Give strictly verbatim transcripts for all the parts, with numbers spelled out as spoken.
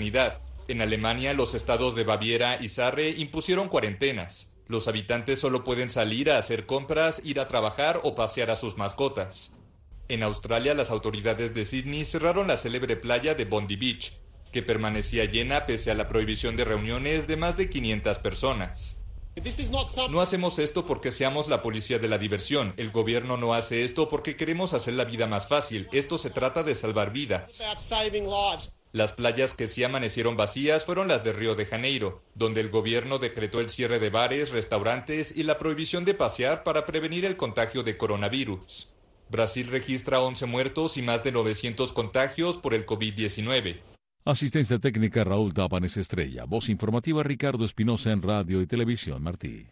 maternidad. En Alemania, los estados de Baviera y Sarre impusieron cuarentenas. Los habitantes solo pueden salir a hacer compras, ir a trabajar o pasear a sus mascotas. En Australia, las autoridades de Sydney cerraron la célebre playa de Bondi Beach, que permanecía llena pese a la prohibición de reuniones de más de quinientas personas. No hacemos esto porque seamos la policía de la diversión. El gobierno no hace esto porque queremos hacer la vida más fácil. Esto se trata de salvar vidas. Las playas que sí amanecieron vacías fueron las de Río de Janeiro, donde el gobierno decretó el cierre de bares, restaurantes y la prohibición de pasear para prevenir el contagio de coronavirus. Brasil registra once muertos y más de novecientos contagios por el COVID diecinueve. Asistencia técnica Raúl Tapanes Estrella. Voz informativa Ricardo Espinosa en Radio y Televisión Martí.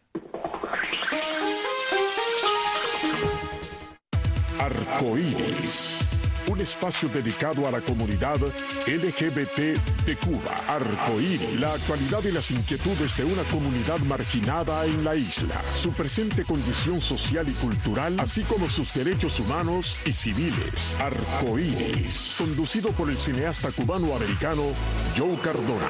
Arcoíris, un espacio dedicado a la comunidad L G B T de Cuba. Arcoíris, la actualidad y las inquietudes de una comunidad marginada en la isla, su presente condición social y cultural, así como sus derechos humanos y civiles. Arcoíris, conducido por el cineasta cubano-americano Joe Cardona.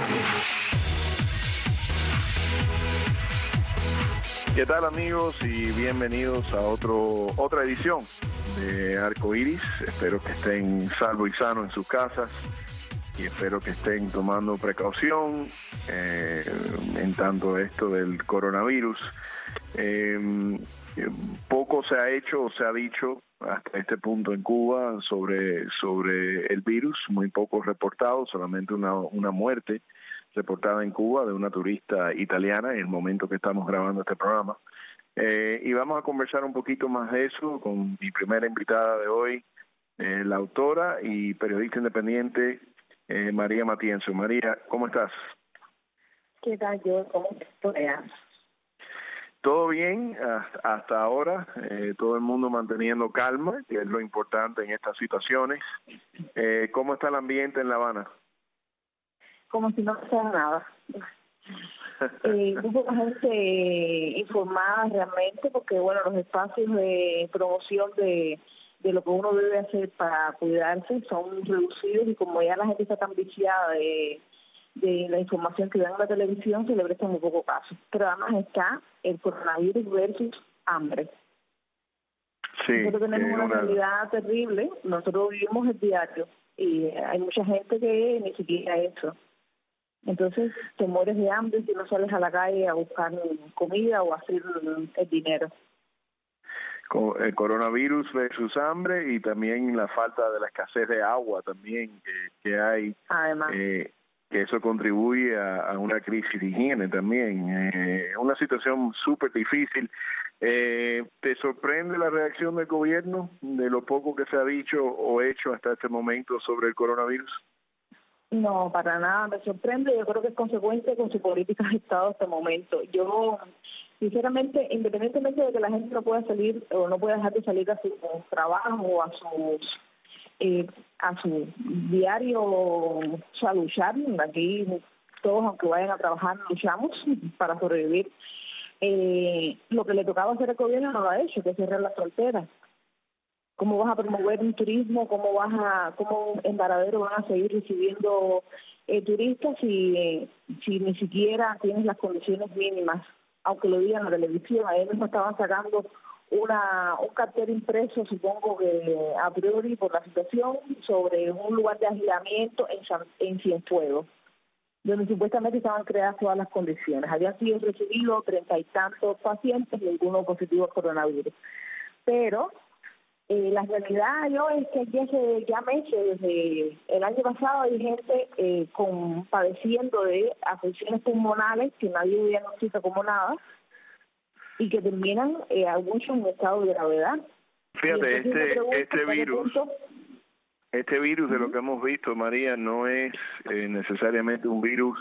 ¿Qué tal, amigos? Y bienvenidos a otro otra edición de Arcoíris. Espero que estén salvo y sano en sus casas y espero que estén tomando precaución eh, en tanto esto del coronavirus. Eh, poco se ha hecho o se ha dicho hasta este punto en Cuba sobre, sobre el virus, muy poco reportado, solamente una, una muerte reportada en Cuba de una turista italiana en el momento que estamos grabando este programa. Eh, y vamos a conversar un poquito más de eso con mi primera invitada de hoy, eh, la autora y periodista independiente eh, María Matienzo. María, ¿cómo estás? ¿Qué tal, yo? ¿Cómo estás? Todo bien, hasta ahora, eh, todo el mundo manteniendo calma, que es lo importante en estas situaciones. Eh, ¿Cómo está el ambiente en La Habana? Como si no pasara nada. Eh, muy poca gente informada realmente, porque bueno, los espacios de promoción de, de lo que uno debe hacer para cuidarse son reducidos y como ya la gente está tan viciada de, de la información que dan en la televisión, se le presta muy poco caso. Pero además está el coronavirus versus hambre. Sí, nosotros tenemos eh, una una... realidad terrible, nosotros vivimos el diario y hay mucha gente que ni siquiera eso. Entonces te mueres de hambre si no sales a la calle a buscar comida o a hacer el dinero. El coronavirus versus hambre y también la falta de la escasez de agua también que, que hay. Además. Eh, que eso contribuye a, a una crisis de higiene también. Eh, una situación súper difícil. Eh, ¿Te sorprende la reacción del gobierno de lo poco que se ha dicho o hecho hasta este momento sobre el coronavirus? No, para nada me sorprende. Yo creo que es consecuente con su política de Estado hasta el momento. Yo, sinceramente, independientemente de que la gente no pueda salir o no pueda dejar de salir a su trabajo o a sus eh, a su diario, o sea, luchar. Aquí todos, aunque vayan a trabajar, luchamos para sobrevivir. Eh, lo que le tocaba hacer al gobierno no lo ha hecho, que es cerrar las fronteras. ¿Cómo vas a promover un turismo? ¿Cómo vas a, cómo en Varadero van a seguir recibiendo eh, turistas si, eh, si ni siquiera tienes las condiciones mínimas? Aunque lo digan en la televisión, ayer mismo estaban sacando una un cartel impreso, supongo que a priori por la situación, sobre un lugar de aislamiento en, San, en Cienfuegos, donde supuestamente estaban creadas todas las condiciones. Habían sido recibidos treinta y tantos pacientes, ninguno positivo al coronavirus. Pero Eh, la realidad yo es que aquí hace ya meses, desde el año pasado, hay gente eh, con padeciendo de afecciones pulmonares que nadie diagnostica como nada y que terminan eh, algunos en estado de gravedad. Fíjate, este, este virus, punto, este virus de lo que hemos visto, María, no es eh, necesariamente un virus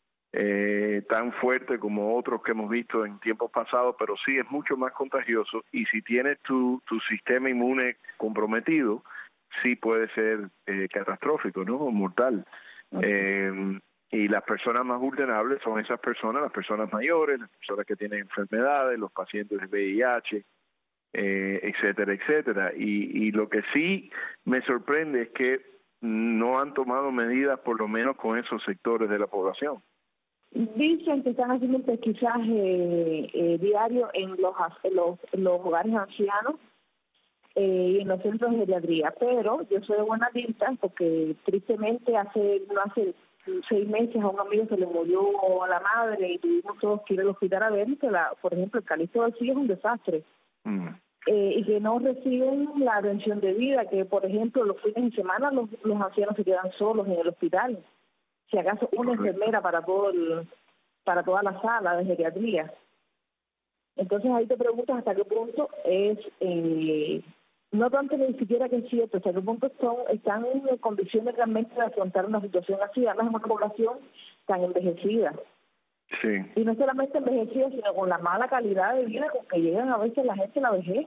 Eh, tan fuerte como otros que hemos visto en tiempos pasados, pero sí es mucho más contagioso y si tienes tu, tu sistema inmune comprometido, sí puede ser eh, catastrófico, ¿no? O mortal. Okay. Eh, y las personas más vulnerables son esas personas, las personas mayores, las personas que tienen enfermedades, los pacientes de V I H, eh, etcétera, etcétera. Y, y lo que sí me sorprende es que no han tomado medidas por lo menos con esos sectores de la población. Dicen que están haciendo un pesquisaje eh, diario en los, en los, en los hogares ancianos eh, y en los centros de geriatría, pero yo soy de buena tinta porque tristemente hace no hace seis meses a un amigo se le murió a la madre y tuvimos todos que ir al hospital a ver que, la, por ejemplo, el Calixto del Silla es un desastre. Mm. Eh, y que no reciben la atención debida, que por ejemplo los fines de semana los, los ancianos se quedan solos en el hospital, si acaso una enfermera para todo el, para toda la sala de geriatría. Entonces ahí te preguntas hasta qué punto es, eh, no tanto ni siquiera que es cierto, hasta qué punto son, están en condiciones realmente de afrontar una situación así, además en una población tan envejecida. Sí. Y no solamente envejecida, sino con la mala calidad de vida con que llegan a veces la gente a la vejez.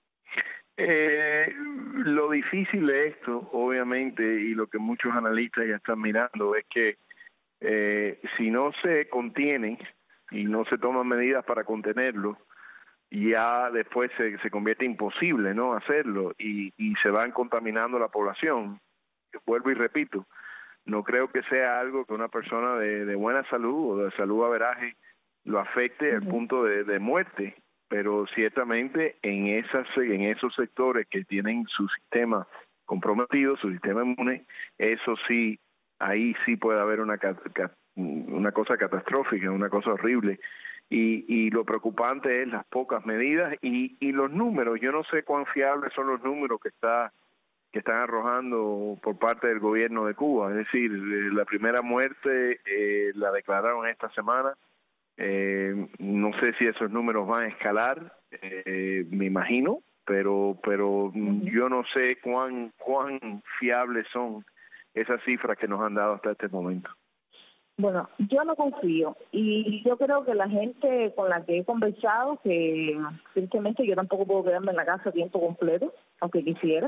Eh, lo difícil de esto, obviamente, y lo que muchos analistas ya están mirando, es que eh, si no se contienen y no se toman medidas para contenerlo, ya después se, se convierte imposible no hacerlo y, y se van contaminando la población. Vuelvo y repito, no creo que sea algo que una persona de, de buena salud o de salud averaje lo afecte al punto de, de muerte, pero ciertamente en esas en esos sectores que tienen su sistema comprometido, su sistema inmune, eso sí, ahí sí puede haber una una cosa catastrófica, una cosa horrible. Y, y lo preocupante es las pocas medidas y, y los números. Yo no sé cuán fiables son los números que está que están arrojando por parte del gobierno de Cuba. Es decir, la primera muerte eh, la declararon esta semana. Eh, no sé si esos números van a escalar, eh, me imagino, pero pero uh-huh. yo no sé cuán cuán fiables son esas cifras que nos han dado hasta este momento. Bueno, yo no confío y yo creo que la gente con la que he conversado, que tristemente yo tampoco puedo quedarme en la casa a tiempo completo, aunque quisiera,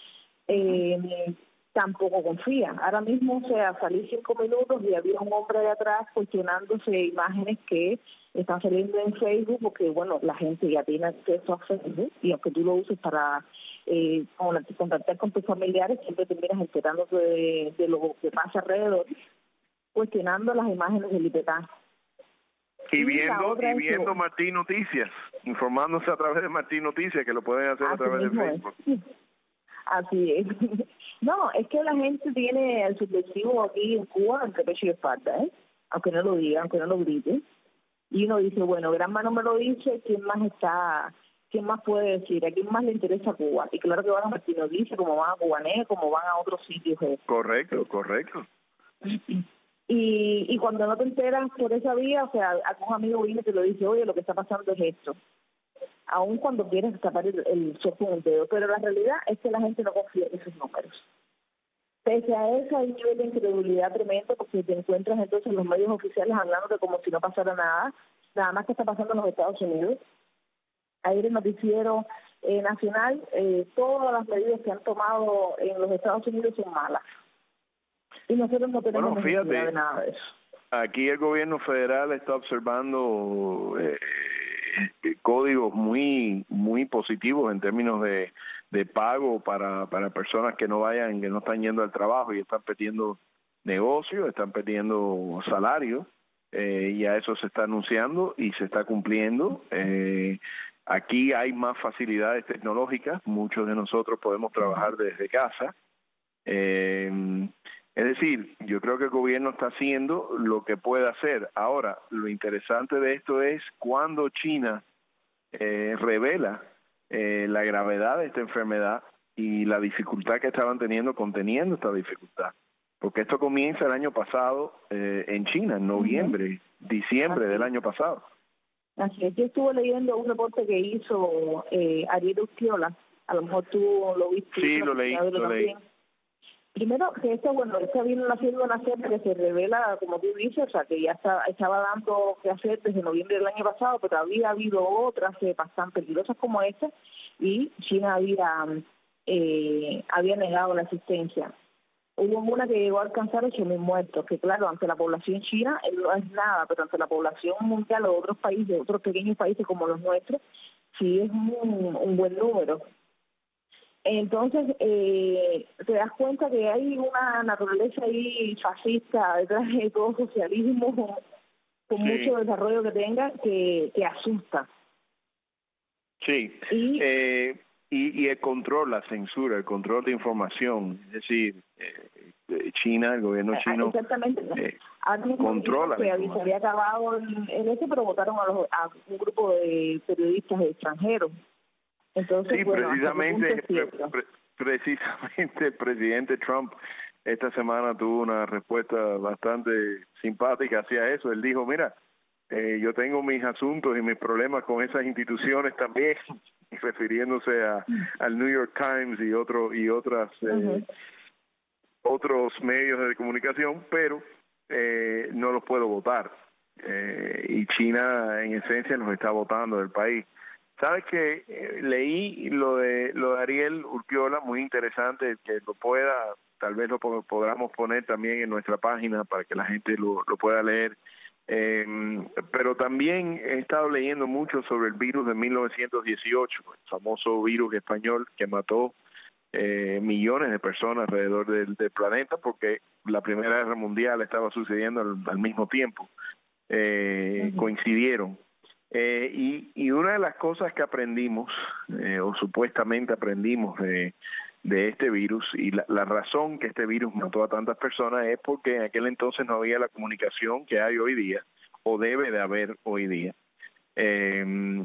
eh, tampoco confía. Ahora mismo, o sea, salí cinco minutos y había un hombre de atrás cuestionándose imágenes que están saliendo en Facebook, porque, bueno, la gente ya tiene acceso a Facebook y aunque tú lo uses para eh, contactar con tus familiares, siempre terminas enterándote de, de lo que pasa alrededor, cuestionando las imágenes del I P T A. Y viendo, y viendo Martín Noticias, informándose a través de Martín Noticias, que lo pueden hacer a través de Facebook. Es. Así es. No, es que la gente tiene el subversivo aquí en Cuba entre pecho y espalda, ¿eh? Aunque no lo diga, aunque no lo grite. Y uno dice, bueno, Gran Mano me lo dice, ¿quién más está, quién más puede decir? ¿A quién más le interesa Cuba? Y claro que van a Martín Noticias, como van a Cubané, como van a otros sitios. ¿eh? Correcto, correcto. Y, y cuando no te enteras por esa vía, o sea, algún amigo viene y te lo dice, oye, lo que está pasando es esto. Aún cuando quieres tapar el, el sol con el dedo. Pero la realidad es que la gente no confía en esos números. Pese a eso, hay un nivel de incredulidad tremendo porque te encuentras entonces en los medios oficiales hablando de como si no pasara nada, nada más que está pasando en los Estados Unidos. Ayer el noticiero eh, nacional, eh, todas las medidas que han tomado en los Estados Unidos son malas. Y nosotros no tenemos bueno, fíjate, necesidad de nada de eso. Aquí el gobierno federal está observando eh, códigos muy muy positivos en términos de, de pago para, para personas que no vayan, que no están yendo al trabajo y están perdiendo negocios, están perdiendo salario, eh, y a eso se está anunciando y se está cumpliendo. Eh, aquí hay más facilidades tecnológicas, muchos de nosotros podemos trabajar desde casa. Eh, Es decir, yo creo que el gobierno está haciendo lo que puede hacer. Ahora, lo interesante de esto es cuando China eh, revela eh, la gravedad de esta enfermedad y la dificultad que estaban teniendo conteniendo esta dificultad. Porque esto comienza el año pasado eh, en China, en noviembre, uh-huh. diciembre Así. del año pasado. Así es, yo estuve leyendo un reporte que hizo eh, Ariel Urquiola, a lo mejor tú lo viste. Sí, lo leí, lo leí. Primero, que esto, bueno, esta viene haciendo una serie que se revela, como tú dices, o sea, que ya está, estaba dando que hacer desde noviembre del año pasado, pero había habido otras eh, bastante peligrosas como esta, y China había eh, había negado la existencia. Hubo una que llegó a alcanzar ocho mil muertos, que claro, ante la población china no es nada, pero ante la población mundial o otros países, otros pequeños países como los nuestros, sí es un, un buen número. Entonces, eh, te das cuenta que hay una naturaleza ahí fascista detrás de todo socialismo, con Sí. mucho desarrollo que tenga, que, que asusta. Sí, Y, eh, y, y el control, la censura, el control de información, es decir, eh, China, el gobierno chino, exactamente, eh, alguien controla que la se información. había acabado el, el ese, pero votaron a, los, a un grupo de periodistas extranjeros. Entonces, Sí, bueno, precisamente, hasta qué punto es pre- cierto. pre- precisamente el presidente Trump esta semana tuvo una respuesta bastante simpática hacia eso. Él dijo, mira, eh, yo tengo mis asuntos y mis problemas con esas instituciones también, refiriéndose a, al New York Times y otro y otras eh, Uh-huh. otros medios de comunicación, pero eh, no los puedo votar. Eh, y China, en esencia, nos está votando del país. Sabes que eh, leí lo de lo de Ariel Urquiola, muy interesante, que lo pueda, tal vez lo po- podamos poner también en nuestra página para que la gente lo, lo pueda leer. Eh, pero también he estado leyendo mucho sobre el virus de mil novecientos dieciocho, el famoso virus español que mató eh, millones de personas alrededor del, del planeta, porque la Primera Guerra Mundial estaba sucediendo al, al mismo tiempo, eh, uh-huh. coincidieron. Eh, y, y una de las cosas que aprendimos, eh, o supuestamente aprendimos de, de este virus, y la, la razón que este virus mató a tantas personas es porque en aquel entonces no había la comunicación que hay hoy día, o debe de haber hoy día. Eh,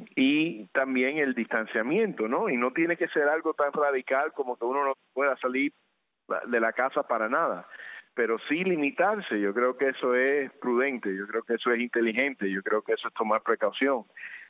y también el distanciamiento, ¿no? Y no tiene que ser algo tan radical como que uno no pueda salir de la casa para nada, pero sí limitarse. Yo creo que eso es prudente, yo creo que eso es inteligente, yo creo que eso es tomar precaución.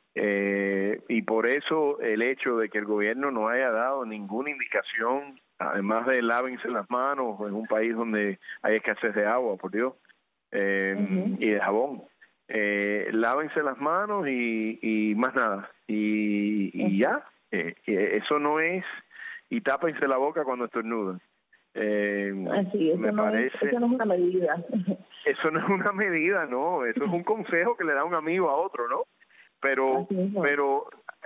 Eh, y por eso el hecho de que el gobierno no haya dado ninguna indicación, además de lávense las manos en un país donde hay escasez de agua, por Dios, eh, uh-huh. y de jabón. Eh, lávense las manos y, y más nada, y, y ya, eh, eso no es, y tápense la boca cuando estornudan. Eh, Así, eso me no parece, es, eso no es una medida. Eso no es una medida, no, eso es un consejo que le da un amigo a otro, ¿no? Pero, es, ¿no? pero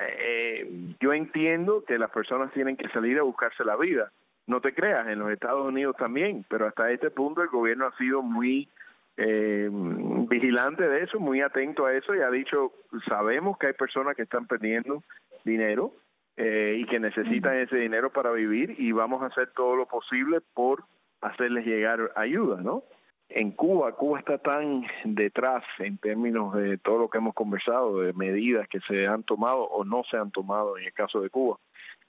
eh, yo entiendo que las personas tienen que salir a buscarse la vida. No te creas, en los Estados Unidos también, pero hasta este punto el gobierno ha sido muy eh, vigilante de eso, muy atento a eso, y ha dicho, sabemos que hay personas que están perdiendo dinero eh, y que necesitan uh-huh. ese dinero para vivir, y vamos a hacer todo lo posible por hacerles llegar ayuda, ¿no? En Cuba, Cuba está tan detrás en términos de todo lo que hemos conversado, de medidas que se han tomado o no se han tomado en el caso de Cuba,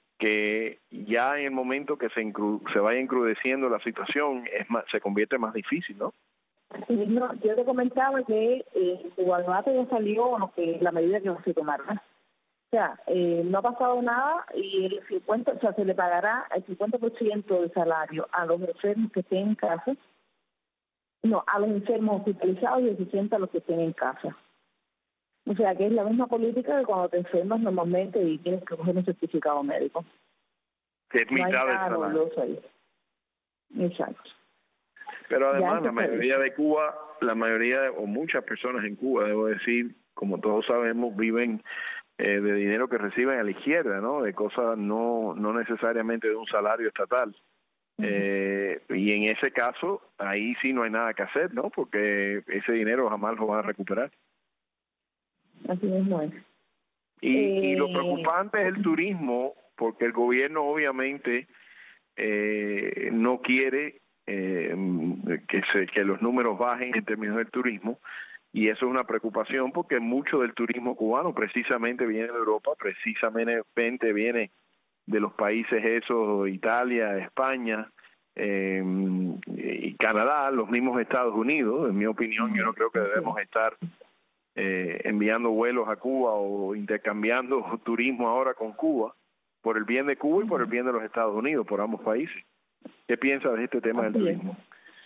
que ya en el momento que se, encru- se vaya encrudeciendo la situación, es más, se convierte más difícil, ¿no? Sí, no, yo te comentaba que eh, Guanajuato ya salió lo que la medida que se tomará. O sea, eh, no ha pasado nada y el cincuenta, o sea, se le pagará el cincuenta por ciento del salario a los enfermos que estén en casa, no, a los enfermos hospitalizados y el sesenta a los que estén en casa. O sea, que es la misma política que cuando te enfermas normalmente y tienes que coger un certificado médico. Que es mitad no del salario. Ahí. Exacto. Pero además la mayoría de Cuba, la mayoría de, o muchas personas en Cuba, debo decir, como todos sabemos, viven eh, de dinero que reciben a la izquierda, ¿no? De cosas no no necesariamente de un salario estatal. Uh-huh. Eh, y en ese caso, ahí sí no hay nada que hacer, ¿no? Porque ese dinero jamás lo van a recuperar. Así mismo es. Y, eh... y lo preocupante es el turismo, porque el gobierno obviamente eh, no quiere eh, que, se, que los números bajen en términos del turismo, y eso es una preocupación porque mucho del turismo cubano precisamente viene de Europa, precisamente viene de los países esos, Italia, España eh, y Canadá, los mismos Estados Unidos. En mi opinión, yo no creo que debemos estar eh, enviando vuelos a Cuba o intercambiando turismo ahora con Cuba, por el bien de Cuba y por el bien de los Estados Unidos, por ambos países. ¿Qué piensas de este tema del turismo?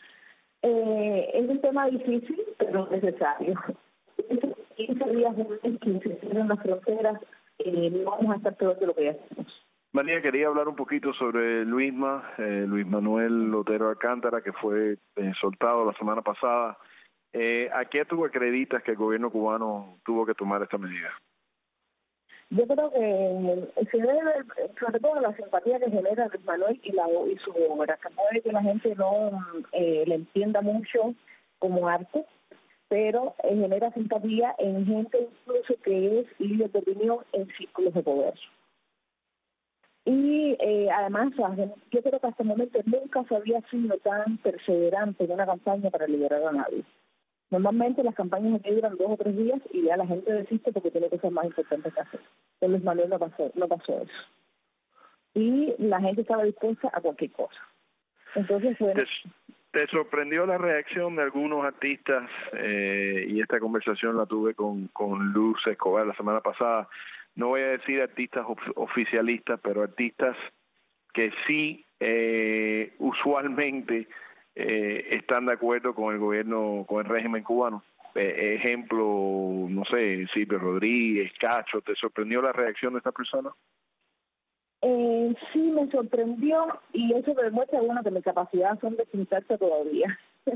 Eh, es un tema difícil, pero necesario. quince días que se cierran las fronteras, eh, no vamos a estar peor de lo que ya hacemos. María, quería hablar un poquito sobre Luisma, eh, Luis Manuel Otero Alcántara, que fue eh, soltado la semana pasada. Eh, ¿A qué tú acreditas que el gobierno cubano tuvo que tomar esta medida? Yo creo que se debe, sobre todo, a la simpatía que genera Luis Manuel y, la, y su obra, que puede que la gente no eh, le entienda mucho como arte, pero eh, genera simpatía en gente incluso que es líder de opinión en círculos de poder. Y eh, además, yo creo que hasta el momento nunca se había sido tan perseverante en una campaña para liberar a nadie. Normalmente las campañas aquí duran dos o tres días y ya la gente desiste porque tiene cosas más importantes que hacer. Con Luis Manuel no pasó, no pasó eso. Y la gente estaba dispuesta a cualquier cosa. Entonces, bueno... ¿Te sorprendió la reacción de algunos artistas? Eh, y esta conversación la tuve con, con Luz Escobar la semana pasada. No voy a decir artistas of, oficialistas, pero artistas que sí eh, usualmente eh, están de acuerdo con el gobierno, con el régimen cubano. Eh, ejemplo, no sé, Silvio Rodríguez, Cacho. ¿Te sorprendió la reacción de esta persona? Eh, sí, me sorprendió y eso me demuestra, bueno, que mis capacidades son de sintaxis todavía.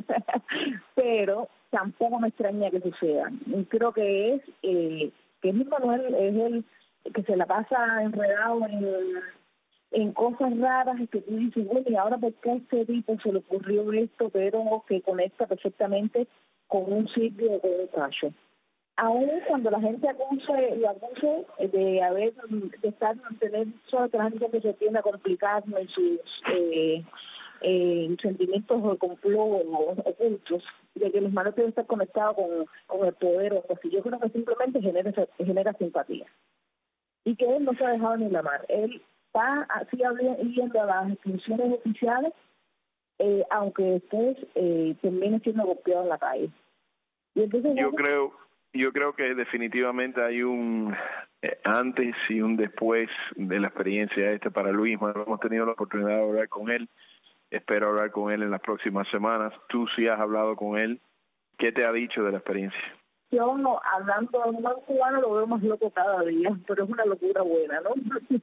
Pero tampoco me extraña que suceda. Creo que es eh, que Luis Manuel es el que se la pasa enredado en, en cosas raras y que tú dices, bueno, ¿y ahora por qué a este tipo se le ocurrió esto? Pero que conecta perfectamente con un sitio o con un Cacho. Aún cuando la gente acuse y acuse de haber, de estar, tener solo que la gente que se tiende a complicar en sus eh, eh, sentimientos de complot ocultos, de que los malos deben estar conectados con, con el poder o así. Yo creo que simplemente genera, genera simpatía. Y que él no se ha dejado ni la mar. Él está así yendo a las instituciones oficiales, eh, aunque después eh, termine siendo golpeado en la calle. Y entonces, yo bueno, creo... Yo creo que definitivamente hay un eh, antes y un después de la experiencia esta para Luis. Hemos tenido la oportunidad de hablar con él. Espero hablar con él en las próximas semanas. Tú sí has hablado con él. ¿Qué te ha dicho de la experiencia? Yo, no, hablando de un cubano, lo veo más loco cada día, pero es una locura buena, ¿no?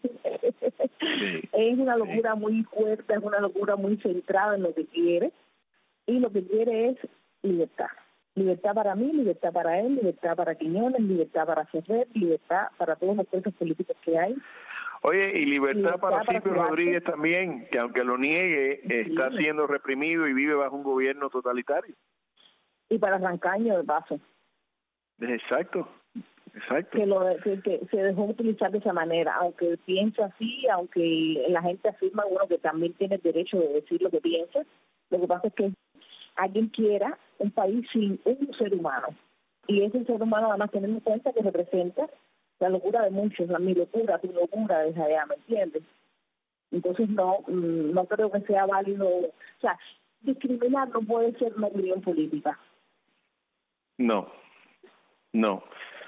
Sí, es una locura sí. muy fuerte, es una locura muy centrada en lo que quiere. Y lo que quiere es libertad. Libertad para mí, libertad para él, libertad para Quiñones, libertad para Ferrer, libertad para todos los presos políticos que hay. Oye, y libertad, libertad para, para Silvio Rodríguez también, que aunque lo niegue, sí. está siendo reprimido y vive bajo un gobierno totalitario. Y para Rancaño, de paso. Exacto, exacto. Que, lo, que, que se dejó utilizar de esa manera, aunque piensa así, aunque la gente afirma, bueno, que también tiene el derecho de decir lo que piensa, lo que pasa es que alguien quiera un país sin un ser humano. Y ese ser humano, además, teniendo en cuenta que representa la locura de muchos, la mi locura, tu locura desde allá, ¿me entiendes? Entonces, no no creo que sea válido. O sea, discriminar no puede ser una opinión política. No, no.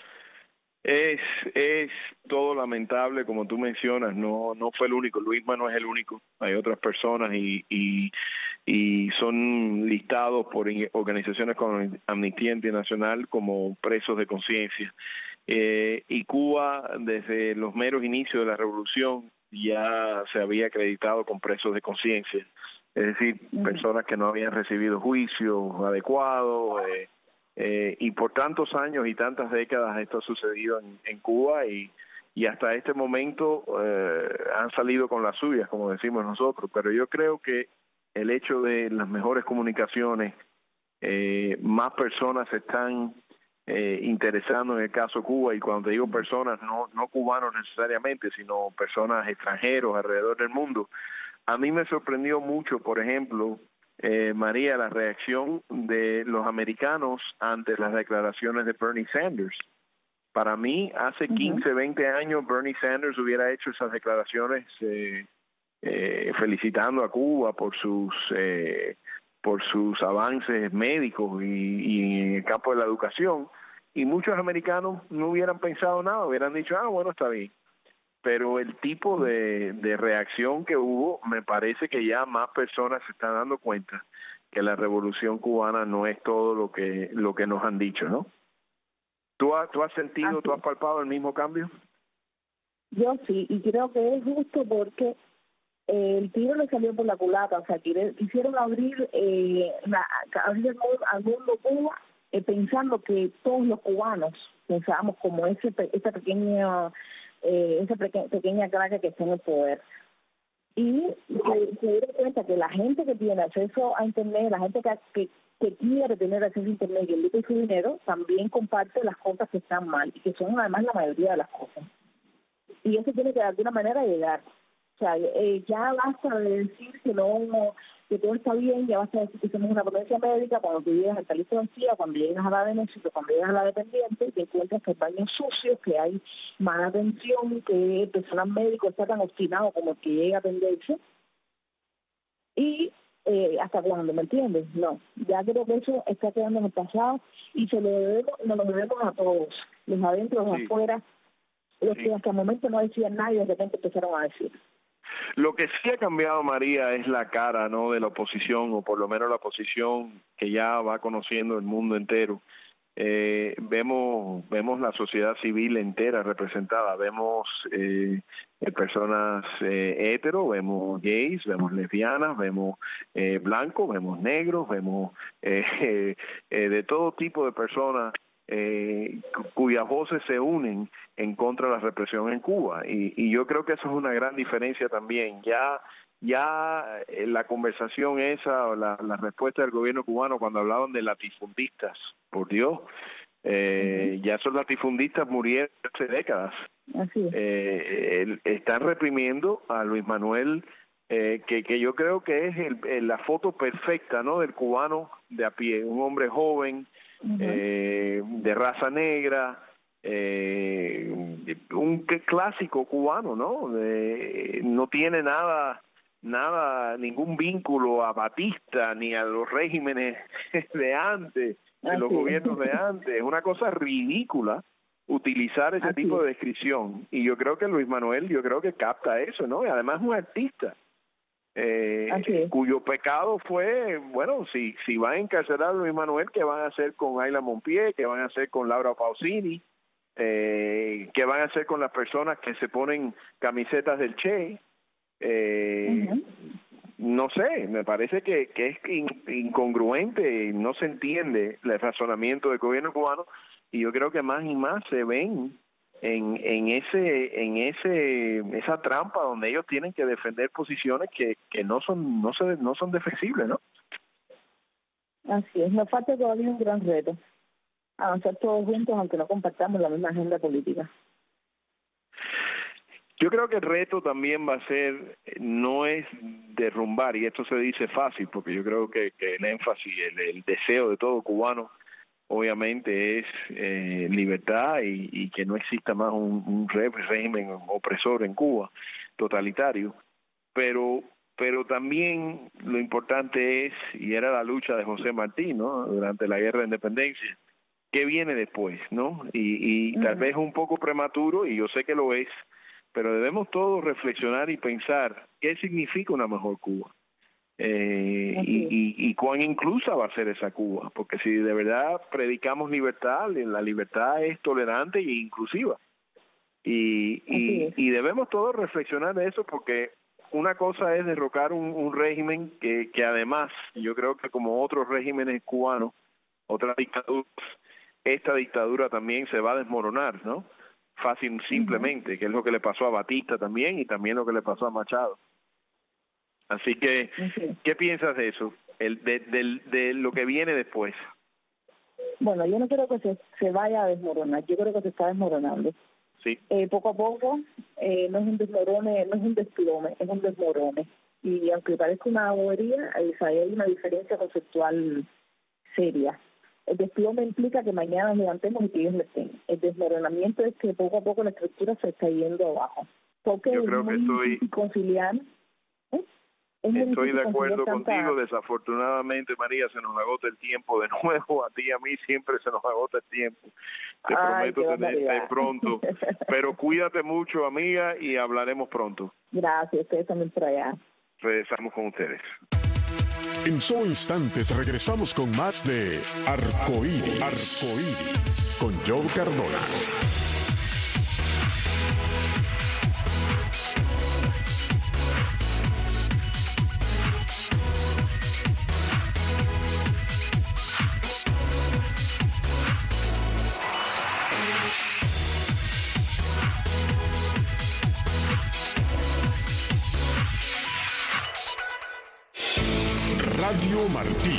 Es es todo lamentable, como tú mencionas, no no fue el único, Luisma no es el único, hay otras personas y y, y son listados por organizaciones como Amnistía Internacional como presos de conciencia. Eh, y Cuba, desde los meros inicios de la revolución, ya se había acreditado con presos de conciencia, es decir, uh-huh. personas que no habían recibido juicios adecuados, eh, Eh, y por tantos años y tantas décadas esto ha sucedido en, en Cuba y, y hasta este momento eh, han salido con las suyas, como decimos nosotros, pero yo creo que el hecho de las mejores comunicaciones, eh, más personas se están eh, interesando en el caso Cuba, y cuando te digo personas, no, no cubanos necesariamente, sino personas extranjeros alrededor del mundo. A mí me sorprendió mucho, por ejemplo, Eh, María, la reacción de los americanos ante las declaraciones de Bernie Sanders. Para mí, hace quince, veinte años, Bernie Sanders hubiera hecho esas declaraciones eh, eh, felicitando a Cuba por sus eh, por sus avances médicos y, y en el campo de la educación, y muchos americanos no hubieran pensado nada, hubieran dicho, ah, bueno, está bien. Pero el tipo de, de reacción que hubo, me parece que ya más personas se están dando cuenta que la revolución cubana no es todo lo que lo que nos han dicho, ¿no? ¿Tú has, tú has sentido, Así. tú has palpado el mismo cambio? Yo sí, y creo que es justo porque eh, el tiro le salió por la culata, o sea, quisieron abrir, eh, la, abrir el mundo, al mundo Cuba eh, pensando que todos los cubanos pensábamos como ese esta pequeña eh, esa peque- pequeña craca que está en el poder. Y se, se dio cuenta que la gente que tiene acceso a Internet, la gente que, que, que quiere tener acceso a Internet y invita su dinero, también comparte las cosas que están mal, y que son además la mayoría de las cosas. Y eso tiene que de alguna manera llegar. O sea, eh, ya basta de decir que no, que todo está bien, ya basta de decir que somos una potencia médica cuando tú llegas al Calixto García, cuando llegas a la de México, cuando llegas a la dependiente, y te encuentras que hay baños sucios, que hay mala atención, que el personal médico está tan obstinado como el que llega a atenderse. Y eh, ¿hasta cuándo? ¿Me entiendes? No, ya creo que eso está quedando en el pasado y se lo debemos, nos lo debemos a todos, los adentro, los Sí. afuera, los Sí. que hasta el momento no decían nada y de repente empezaron a decir. Lo que sí ha cambiado, María, es la cara, ¿no?, de la oposición, o por lo menos la oposición que ya va conociendo el mundo entero. Eh, vemos vemos la sociedad civil entera representada, vemos eh, personas eh, hetero, vemos gays, vemos lesbianas, vemos eh, blancos, vemos negros, vemos eh, eh, de todo tipo de personas eh, cuyas voces se unen en contra de la represión en Cuba, y, y yo creo que eso es una gran diferencia también. Ya ya eh, la conversación esa, o la, la respuesta del gobierno cubano cuando hablaban de latifundistas, por Dios, eh, uh-huh. ya esos latifundistas murieron hace décadas. Así es. Eh, el, están reprimiendo a Luis Manuel, eh, que, que yo creo que es el, el, la foto perfecta, ¿no?, del cubano de a pie, un hombre joven, uh-huh. eh, de raza negra, eh, un clásico cubano, ¿no? Eh, no tiene nada nada, ningún vínculo a Batista ni a los regímenes de antes, de Así los es. gobiernos de antes. Es una cosa ridícula utilizar ese Así tipo de descripción, y yo creo que Luis Manuel, yo creo que capta eso, ¿no? Y además es un artista eh, cuyo pecado fue, bueno, si si van a encarcelar a Luis Manuel, ¿qué van a hacer con Ayla Monpié? ¿Qué van a hacer con Laura Pausini? Eh, ¿qué van a hacer con las personas que se ponen camisetas del Che? Eh, uh-huh. No sé, me parece que, que es in, incongruente, no se entiende el razonamiento del gobierno cubano, y yo creo que más y más se ven en, en ese en ese esa trampa donde ellos tienen que defender posiciones que, que no son no se, no son defensibles, ¿no? Así es, nos falta todavía un gran reto, avanzar todos juntos aunque no compartamos la misma agenda política. Yo creo que el reto también va a ser, no es derrumbar, y esto se dice fácil, porque yo creo que, que el énfasis, el, el deseo de todo cubano, obviamente es eh, libertad y, y que no exista más un, un régimen opresor en Cuba, totalitario, pero pero también lo importante es, y era la lucha de José Martí, ¿no?, durante la Guerra de Independencia, ¿qué viene después, no? Y, y uh-huh. tal vez un poco prematuro, y yo sé que lo es, pero debemos todos reflexionar y pensar qué significa una mejor Cuba, eh, y, y, y cuán inclusa va a ser esa Cuba, porque si de verdad predicamos libertad, la libertad es tolerante e inclusiva, y, y, y debemos todos reflexionar de eso, porque una cosa es derrocar un, un régimen que, que además, yo creo que como otros regímenes cubanos, otras dictaduras, esta dictadura también se va a desmoronar, ¿no? Fácil, simplemente, uh-huh. que es lo que le pasó a Batista también, y también lo que le pasó a Machado. Así que, uh-huh. ¿qué piensas de eso? El, de, de, de lo que viene después. Bueno, yo no creo que se, se vaya a desmoronar, yo creo que se está desmoronando. Sí. Eh, poco a poco, eh, no es un desmorone, no es un desplome, es un desmorone. Y aunque parezca una bobería, hay una diferencia conceptual seria. El desplome implica que mañana nos levantemos y que ellos le estén. El desmoronamiento es que poco a poco la estructura se está yendo abajo. Porque yo es creo muy que estoy... difícil conciliar. ¿eh? Estoy de acuerdo contigo. Desafortunadamente, María, se nos agota el tiempo de nuevo. A ti y a mí siempre se nos agota el tiempo. Te Ay, prometo tenerte pronto. Pero cuídate mucho, amiga, y hablaremos pronto. Gracias, ustedes también por allá. Regresamos con ustedes. En solo instantes regresamos con más de Arcoíris, Arcoíris con Joe Cardona. Martí.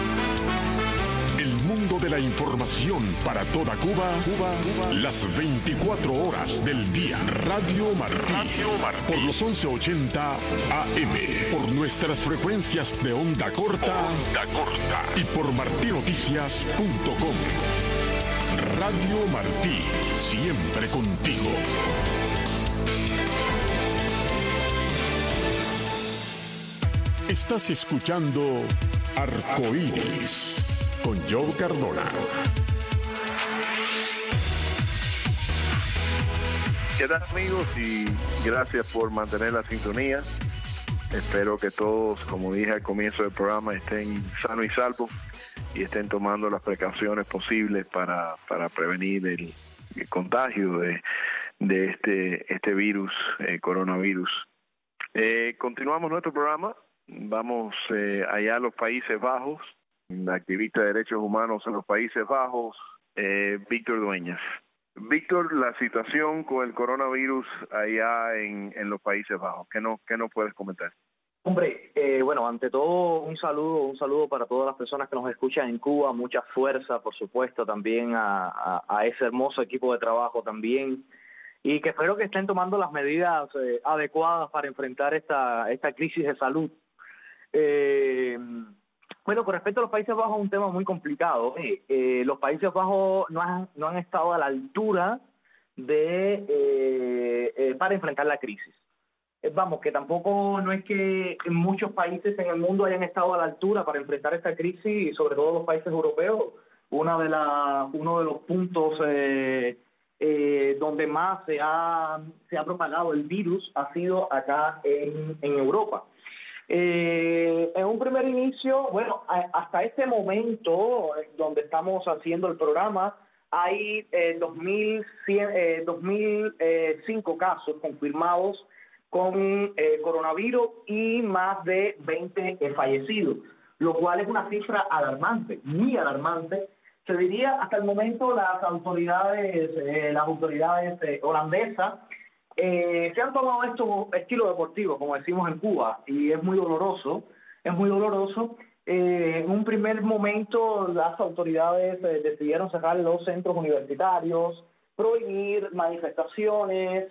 El mundo de la información para toda Cuba, Cuba, Cuba, las veinticuatro horas del día. Radio Martí. Radio Martí. Por los once ochenta A M. Por nuestras frecuencias de onda corta. Onda corta. Y por martí noticias punto com. Radio Martí. Siempre contigo. Estás escuchando Arcoíris con Joe Cardona. ¿Qué tal, amigos? Y gracias por mantener la sintonía. Espero que todos, como dije al comienzo del programa, estén sanos y salvos y estén tomando las precauciones posibles para, para prevenir el, el contagio de, de este, este virus, eh, coronavirus. Eh, continuamos nuestro programa. Vamos eh, allá a los Países Bajos. Activista de derechos humanos en los Países Bajos, eh, Víctor Dueñas. Víctor, la situación con el coronavirus allá en, en los Países Bajos, ¿qué no, qué nos puedes comentar? Hombre, eh, bueno, ante todo un saludo, un saludo para todas las personas que nos escuchan en Cuba, mucha fuerza, por supuesto, también a, a, a ese hermoso equipo de trabajo también, y que espero que estén tomando las medidas eh, adecuadas para enfrentar esta, esta crisis de salud. Eh, bueno, con respecto a los Países Bajos, un tema muy complicado. Eh, eh, los Países Bajos no han, no han estado a la altura de eh, eh, para enfrentar la crisis. Eh, vamos, que tampoco no es que muchos países en el mundo hayan estado a la altura para enfrentar esta crisis, y sobre todo los países europeos. Una de la, uno de los puntos eh, eh, donde más se ha, se ha propagado el virus ha sido acá en, en Europa. Eh, en un primer inicio, bueno, a, hasta este momento, eh, donde estamos haciendo el programa, hay eh, dos mil cinco casos confirmados con eh, coronavirus y más de veinte eh, fallecidos, lo cual es una cifra alarmante, muy alarmante. Se diría, hasta el momento, las autoridades, eh, las autoridades eh, holandesas, Eh, se han tomado esto estilo deportivo, como decimos en Cuba, y es muy doloroso, es muy doloroso. Eh, en un primer momento las autoridades eh, decidieron cerrar los centros universitarios, prohibir manifestaciones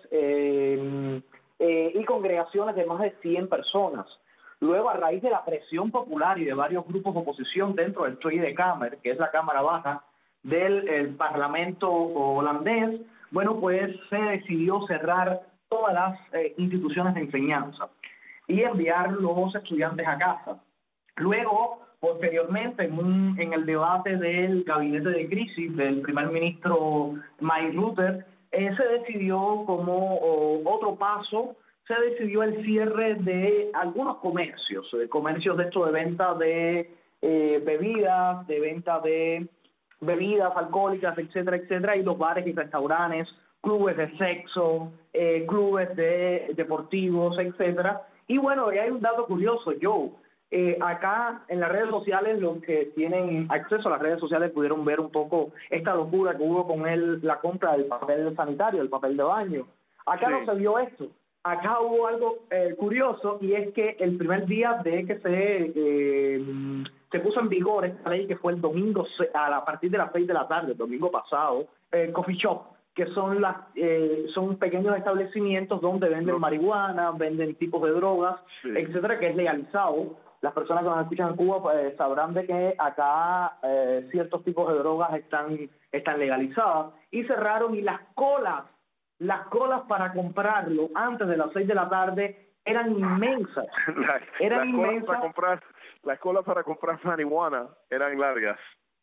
eh, eh, y congregaciones de más de cien personas. Luego, a raíz de la presión popular y de varios grupos de oposición dentro del Tweede Kamer, que es la Cámara Baja del el Parlamento holandés, bueno, pues se decidió cerrar todas las eh, instituciones de enseñanza y enviar los estudiantes a casa. Luego, posteriormente, en, un, en el debate del gabinete de crisis del primer ministro Mark Rutte, eh, se decidió como oh, otro paso, se decidió el cierre de algunos comercios, de comercios de esto de venta de eh, bebidas, de venta de bebidas alcohólicas, etcétera, etcétera, y los bares y restaurantes, clubes de sexo, eh, clubes de deportivos, etcétera. Y bueno, hay un dato curioso, Joe. Eh, acá en las redes sociales, los que tienen acceso a las redes sociales pudieron ver un poco esta locura que hubo con el, la compra del papel sanitario, el papel de baño. Acá sí. No se vio esto. Acá hubo algo eh, curioso, y es que el primer día de que se eh, se puso en vigor esta ley, que fue el domingo a partir de las seis de la tarde, el domingo pasado, eh, coffee shop, que son las eh, son pequeños establecimientos donde venden no. marihuana, venden tipos de drogas, sí. etcétera, que es legalizado. Las personas que nos escuchan en Cuba pues, sabrán de que acá eh, ciertos tipos de drogas están están legalizadas, y cerraron, y las colas Las colas para comprarlo antes de las seis de la tarde eran inmensas. La, eran las inmensas. Colas para comprar, las colas para comprar marihuana eran largas.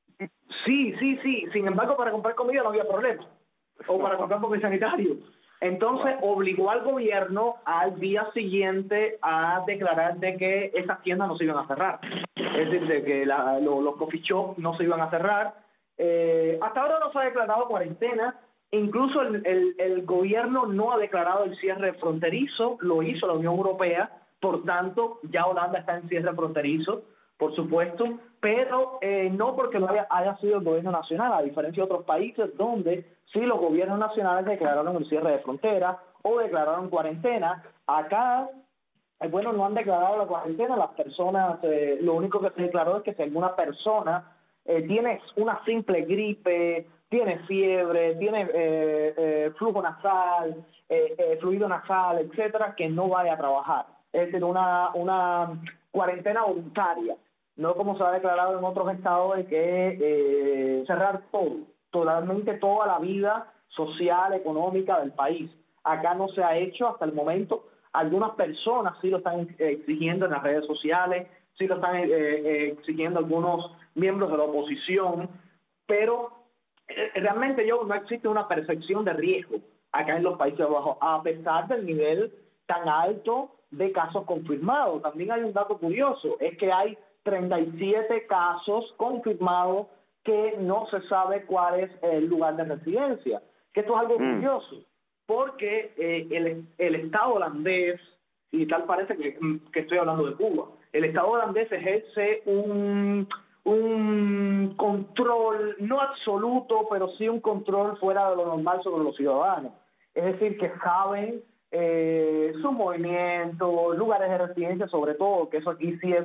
Sí, sí, sí. Sin embargo, para comprar comida no había problema. O para comprar papel sanitario. Entonces, obligó al gobierno al día siguiente a declarar de que esas tiendas no se iban a cerrar. Es decir, de que la, lo, los coffee shops no se iban a cerrar. Eh, hasta ahora no se ha declarado cuarentena. Incluso el, el, el gobierno no ha declarado el cierre fronterizo, lo hizo la Unión Europea, por tanto, ya Holanda está en cierre fronterizo, por supuesto, pero eh, no porque lo haya, haya sido el gobierno nacional, a diferencia de otros países donde sí los gobiernos nacionales declararon el cierre de frontera o declararon cuarentena. Acá Eh, bueno, no han declarado la cuarentena. Las personas, eh, lo único que se declaró es que si alguna persona eh, tiene una simple gripe, tiene fiebre, tiene eh, eh, flujo nasal, eh, eh, fluido nasal, etcétera, que no vaya a trabajar. Es decir, una, una cuarentena voluntaria, no como se ha declarado en otros estados de que eh, cerrar todo, totalmente toda la vida social, económica del país. Acá no se ha hecho hasta el momento. Algunas personas sí lo están exigiendo en las redes sociales, sí lo están eh, eh, exigiendo algunos miembros de la oposición, pero eh, realmente yo no existe una percepción de riesgo acá en los Países Bajos, a pesar del nivel tan alto de casos confirmados. También hay un dato curioso, es que hay treinta y siete casos confirmados que no se sabe cuál es el lugar de residencia, que esto es algo mm. curioso, porque eh, el, el Estado holandés, y tal parece que, que estoy hablando de Cuba, el Estado holandés ejerce un, un control, no absoluto, pero sí un control fuera de lo normal sobre los ciudadanos. Es decir, que saben eh, sus movimientos, lugares de residencia, sobre todo, que eso aquí sí es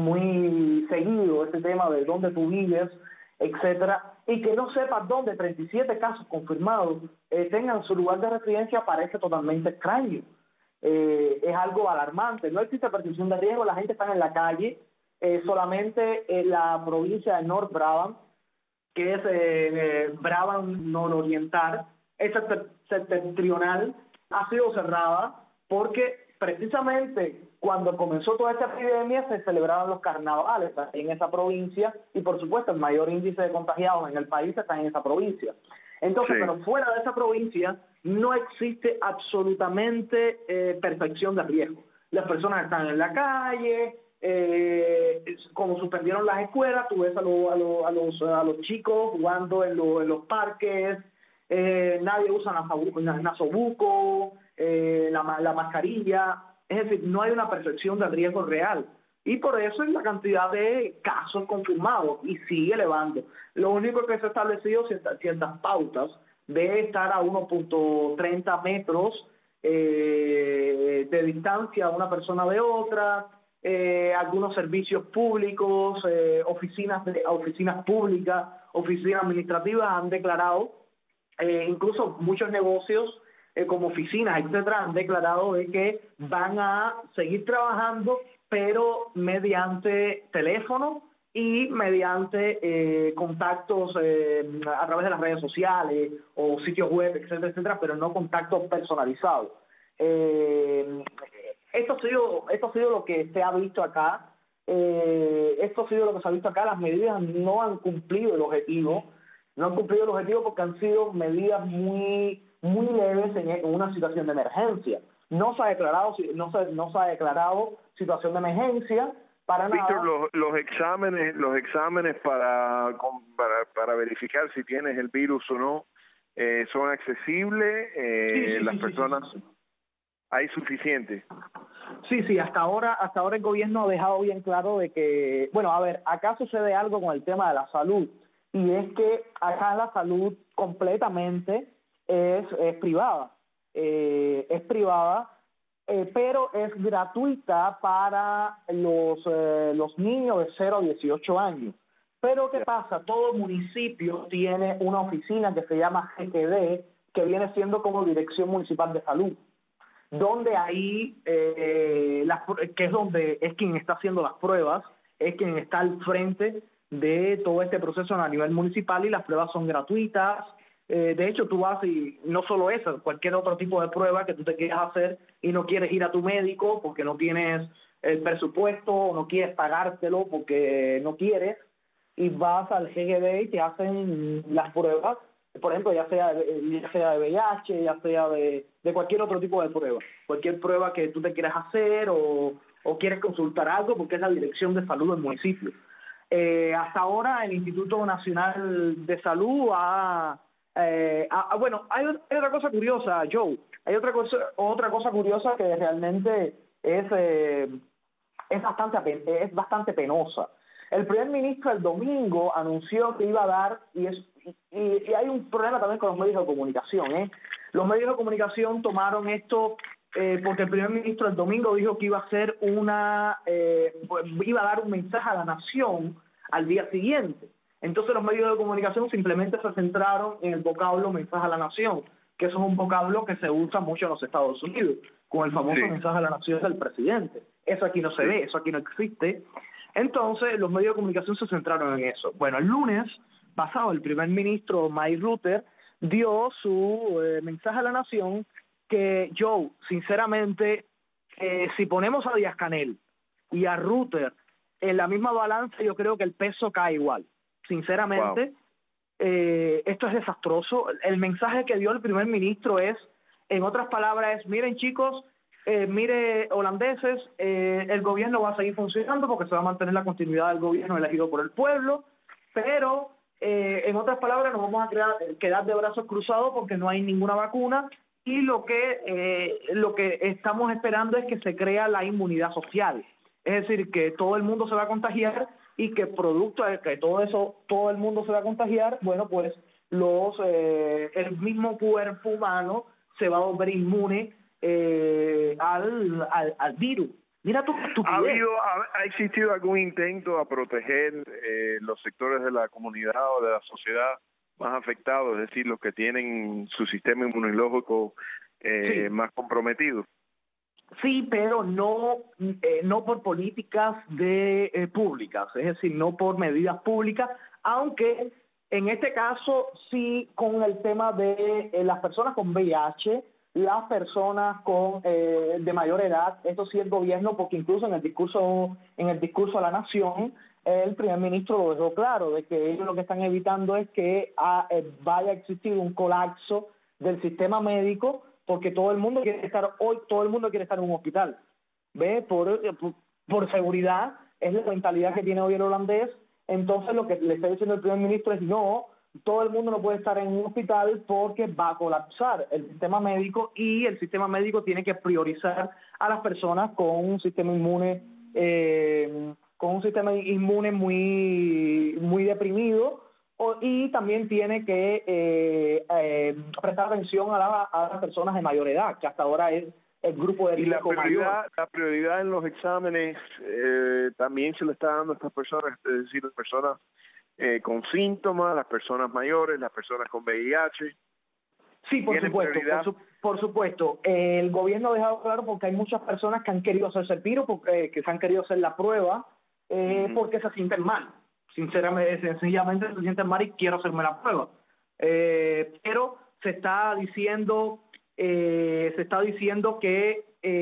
muy seguido, este tema de dónde tú vives, etcétera, y que no sepas dónde treinta y siete casos confirmados eh, tengan su lugar de residencia parece totalmente extraño. Eh, es algo alarmante. No existe percepción de riesgo, la gente está en la calle, eh, solamente en la provincia de North Brabant, que es eh, eh, Brabant nororiental, esa septentrional, ha sido cerrada porque precisamente cuando comenzó toda esta epidemia se celebraban los carnavales en esa provincia y por supuesto el mayor índice de contagiados en el país está en esa provincia. Entonces, sí. Pero fuera de esa provincia no existe absolutamente eh, percepción de riesgo. Las personas están en la calle, eh, como suspendieron las escuelas, tú ves a, lo, a, lo, a, los, a los chicos jugando en, lo, en los parques, eh, nadie usa nasobuco, eh, la, la mascarilla. Es decir, no hay una percepción de riesgo real. Y por eso es la cantidad de casos confirmados y sigue elevando. Lo único que se ha establecido ciertas, ciertas pautas de estar a uno punto treinta metros eh, de distancia una persona de otra, eh, algunos servicios públicos, eh, oficinas, de, oficinas públicas, oficinas administrativas han declarado, eh, incluso muchos negocios, Eh, como oficinas, etcétera, han declarado de que van a seguir trabajando, pero mediante teléfono y mediante eh, contactos eh, a través de las redes sociales o sitios web, etcétera, etcétera, pero no contactos personalizados. Eh, esto ha sido, esto ha sido lo que se ha visto acá. Eh, esto ha sido lo que se ha visto acá. Las medidas no han cumplido el objetivo, no han cumplido el objetivo porque han sido medidas muy muy leves en, en una situación de emergencia. No se ha declarado, no se, no se ha declarado situación de emergencia para Víctor, nada. Los, los exámenes, los exámenes para, para para verificar si tienes el virus o no, eh, son accesibles. Eh, sí, sí, las sí, personas, sí, sí. hay suficiente. Sí, sí. Hasta ahora, hasta ahora el gobierno ha dejado bien claro de que, bueno, a ver, acá sucede algo con el tema de la salud y es que acá la salud completamente Es, es privada, eh, es privada, eh, pero es gratuita para los, eh, los niños de cero a dieciocho años. Pero ¿qué pasa? Todo municipio tiene una oficina que se llama G T D, que viene siendo como Dirección Municipal de Salud, donde ahí, eh, las, que es donde es quien está haciendo las pruebas, es quien está al frente de todo este proceso a nivel municipal y las pruebas son gratuitas. Eh, de hecho, tú vas y no solo eso, cualquier otro tipo de prueba que tú te quieras hacer y no quieres ir a tu médico porque no tienes el presupuesto o no quieres pagártelo porque no quieres, y vas al G G D y te hacen las pruebas, por ejemplo, ya sea, ya sea de V I H, ya sea de, de cualquier otro tipo de prueba, cualquier prueba que tú te quieras hacer o, o quieres consultar algo porque es la Dirección de Salud del municipio. Eh, hasta ahora el Instituto Nacional de Salud ha... Eh, ah, bueno, hay, hay otra cosa curiosa, Joe. Hay otra cosa, otra cosa curiosa que realmente es eh, es bastante es bastante penosa. El primer ministro el domingo anunció que iba a dar y es y, y hay un problema también con los medios de comunicación, ¿eh? Los medios de comunicación tomaron esto eh, porque el primer ministro el domingo dijo que iba a hacer una, eh, iba a dar un mensaje a la nación al día siguiente. Entonces los medios de comunicación simplemente se centraron en el vocablo mensaje a la nación, que eso es un vocablo que se usa mucho en los Estados Unidos, con el famoso sí. mensaje a la nación del presidente. Eso aquí no se sí. ve, eso aquí no existe. Entonces los medios de comunicación se centraron en eso. Bueno, el lunes pasado el primer ministro Mike Rutte dio su eh, mensaje a la nación que yo, sinceramente, eh, si ponemos a Díaz-Canel y a Rutte en la misma balanza, yo creo que el peso cae igual. Sinceramente, wow. eh, esto es desastroso. El mensaje que dio el primer ministro es, en otras palabras, es, miren chicos, eh, mire holandeses, eh, el gobierno va a seguir funcionando porque se va a mantener la continuidad del gobierno elegido por el pueblo, pero eh, en otras palabras nos vamos a crear, quedar de brazos cruzados porque no hay ninguna vacuna y lo que, eh, lo que estamos esperando es que se crea la inmunidad social. Es decir, que todo el mundo se va a contagiar y que producto de que todo eso, todo el mundo se va a contagiar, bueno, pues los eh, el mismo cuerpo humano se va a volver inmune eh, al, al, al virus. Mira tú, tú ¿Ha, habido, ha, ¿Ha existido algún intento a proteger eh, los sectores de la comunidad o de la sociedad más afectados, es decir, los que tienen su sistema inmunológico eh, sí. más comprometido? Sí, pero no eh, no por políticas de eh, públicas, es decir, no por medidas públicas, aunque en este caso sí con el tema de eh, las personas con V I H, las personas con eh, de mayor edad, esto sí el gobierno, porque incluso en el discurso en el discurso a la nación el primer ministro lo dejó claro, de que ellos lo que están evitando es que a, eh, vaya a existir un colapso del sistema médico, porque todo el mundo quiere estar hoy, todo el mundo quiere estar en un hospital, ¿ve? Por, por, por seguridad, es la mentalidad que tiene hoy el holandés. Entonces lo que le está diciendo el primer ministro es no, todo el mundo no puede estar en un hospital porque va a colapsar el sistema médico y el sistema médico tiene que priorizar a las personas con un sistema inmune eh, con un sistema inmune muy muy deprimido. Y también tiene que eh, eh, prestar atención a, la, a las personas de mayor edad, que hasta ahora es el grupo de riesgo mayor. Y la prioridad, la prioridad en los exámenes eh, también se le está dando a estas personas, es decir, las personas eh, con síntomas, las personas mayores, las personas con V I H. Sí, por supuesto, por, su, por supuesto. Eh, el gobierno ha dejado claro porque hay muchas personas que han querido hacerse el tiro, porque, que se han querido hacer la prueba, eh, uh-huh. porque se sienten mal. Sinceramente, sencillamente se sienten mal y quiero hacerme la prueba. Eh, pero se está diciendo, eh, se está diciendo que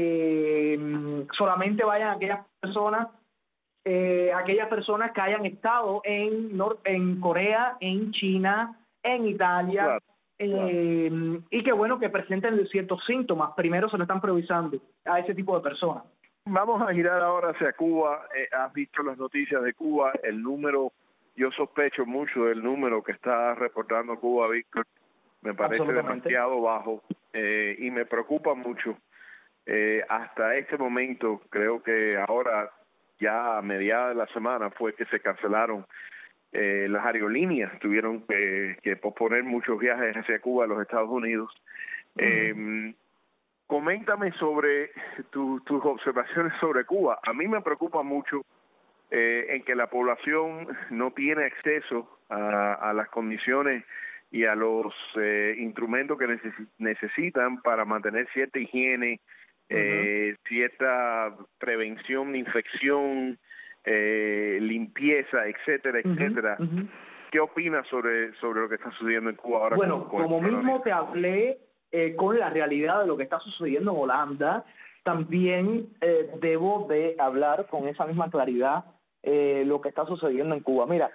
eh, solamente vayan aquellas personas, eh, aquellas personas que hayan estado en Nor- en Corea, en China, en Italia, claro, eh, claro. y que bueno que presenten ciertos síntomas. Primero se lo están priorizando a ese tipo de personas. Vamos a girar ahora hacia Cuba. Eh, has visto las noticias de Cuba, el número, yo sospecho mucho del número que está reportando Cuba, Víctor, me parece demasiado bajo eh, y me preocupa mucho. Eh, hasta este momento, creo que ahora, ya a mediados de la semana, fue que se cancelaron eh, las aerolíneas, tuvieron que, que posponer muchos viajes hacia Cuba, a los Estados Unidos. Uh-huh. Eh, Coméntame sobre tu, tus observaciones sobre Cuba. A mí me preocupa mucho eh, en que la población no tiene acceso a, a las condiciones y a los eh, instrumentos que neces- necesitan para mantener cierta higiene, uh-huh. eh, cierta prevención de infección, eh, limpieza, etcétera, etcétera. Uh-huh. Uh-huh. ¿Qué opinas sobre, sobre lo que está sucediendo en Cuba ahora? Bueno, con, con como mismo te hablé, Eh, con la realidad de lo que está sucediendo en Holanda, también eh, debo de hablar con esa misma claridad eh, lo que está sucediendo en Cuba. Mira,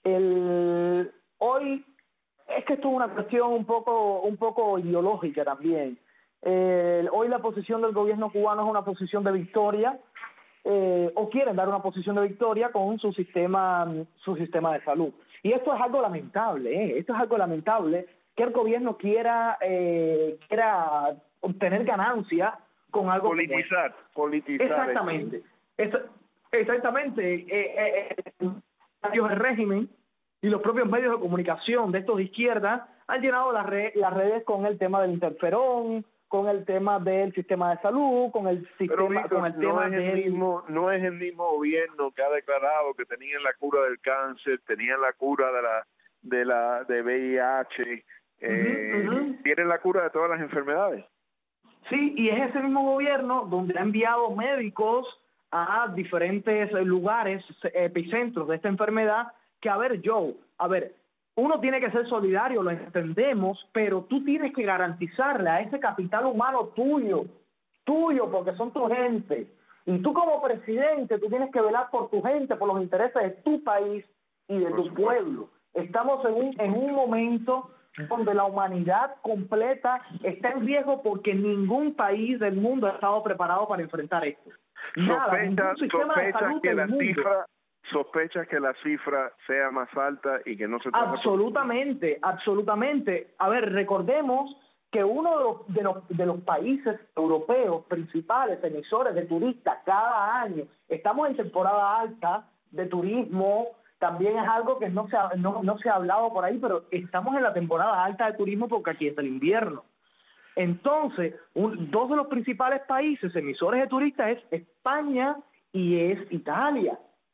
el, hoy es que esto es una cuestión un poco un poco ideológica también. Eh, hoy la posición del gobierno cubano es una posición de victoria, eh, o quieren dar una posición de victoria con su sistema su sistema de salud. Y esto es algo lamentable, ¿eh? Esto es algo lamentable que el gobierno quiera eh, quiera obtener ganancia con algo politizar, como politizar exactamente, es, exactamente eh, eh, el régimen y los propios medios de comunicación de estos de izquierda han llenado las, re, las redes con el tema del interferón, con el tema del sistema de salud, con el sistema, Pero, Víctor, con el tema no es el del... mismo, no es el mismo gobierno que ha declarado que tenían la cura del cáncer, tenían la cura de la de la de V I H, eh, uh-huh, uh-huh. tienen la cura de todas las enfermedades. Sí, y es ese mismo gobierno donde ha enviado médicos a diferentes lugares, epicentros de esta enfermedad, que a ver, Joe, a ver, uno tiene que ser solidario, lo entendemos, pero tú tienes que garantizarle a ese capital humano tuyo, tuyo, porque son tu gente, y tú como presidente, tú tienes que velar por tu gente, por los intereses de tu país y de tu pueblo. Estamos en un, en un momento donde la humanidad completa está en riesgo porque ningún país del mundo ha estado preparado para enfrentar esto. Nada, Sospecha, sistema de sospechas salud que del la mundo. cifra, sospechas que la cifra sea más alta y que no se trata Absolutamente, por... absolutamente. A ver, recordemos que uno de los, de los de los países europeos principales emisores de turistas cada año, estamos en temporada alta de turismo. También es algo que no se ha, no, no se ha hablado por ahí, pero estamos en la temporada alta de turismo porque aquí es el invierno. Entonces, un, dos de los principales países emisores de turistas es España y es Italia,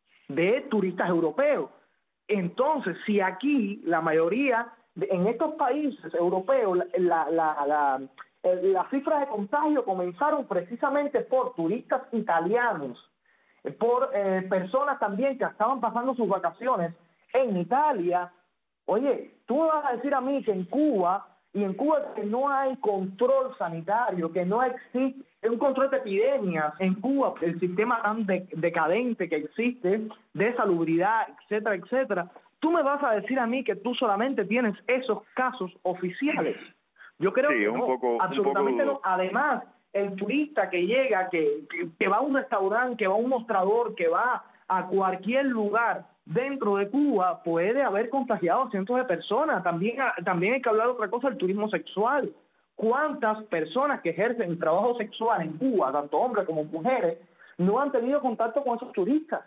de turistas europeos. Entonces, si aquí la mayoría, de, en estos países europeos, la, la, la, la, las cifras de contagio comenzaron precisamente por turistas italianos, por eh, personas también que estaban pasando sus vacaciones en Italia. Oye, tú me vas a decir a mí que en Cuba, y en Cuba que no hay control sanitario, que no existe un control de epidemias, en Cuba el sistema tan de, decadente que existe, de salubridad, etcétera, etcétera, tú me vas a decir a mí que tú solamente tienes esos casos oficiales. Yo creo sí, que un no, poco, absolutamente un poco... no. Además, el turista que llega, que, que, que va a un restaurante, que va a un mostrador, que va a cualquier lugar dentro de Cuba, puede haber contagiado a cientos de personas. También, también hay que hablar de otra cosa, el turismo sexual. ¿Cuántas personas que ejercen trabajo sexual en Cuba, tanto hombres como mujeres, no han tenido contacto con esos turistas?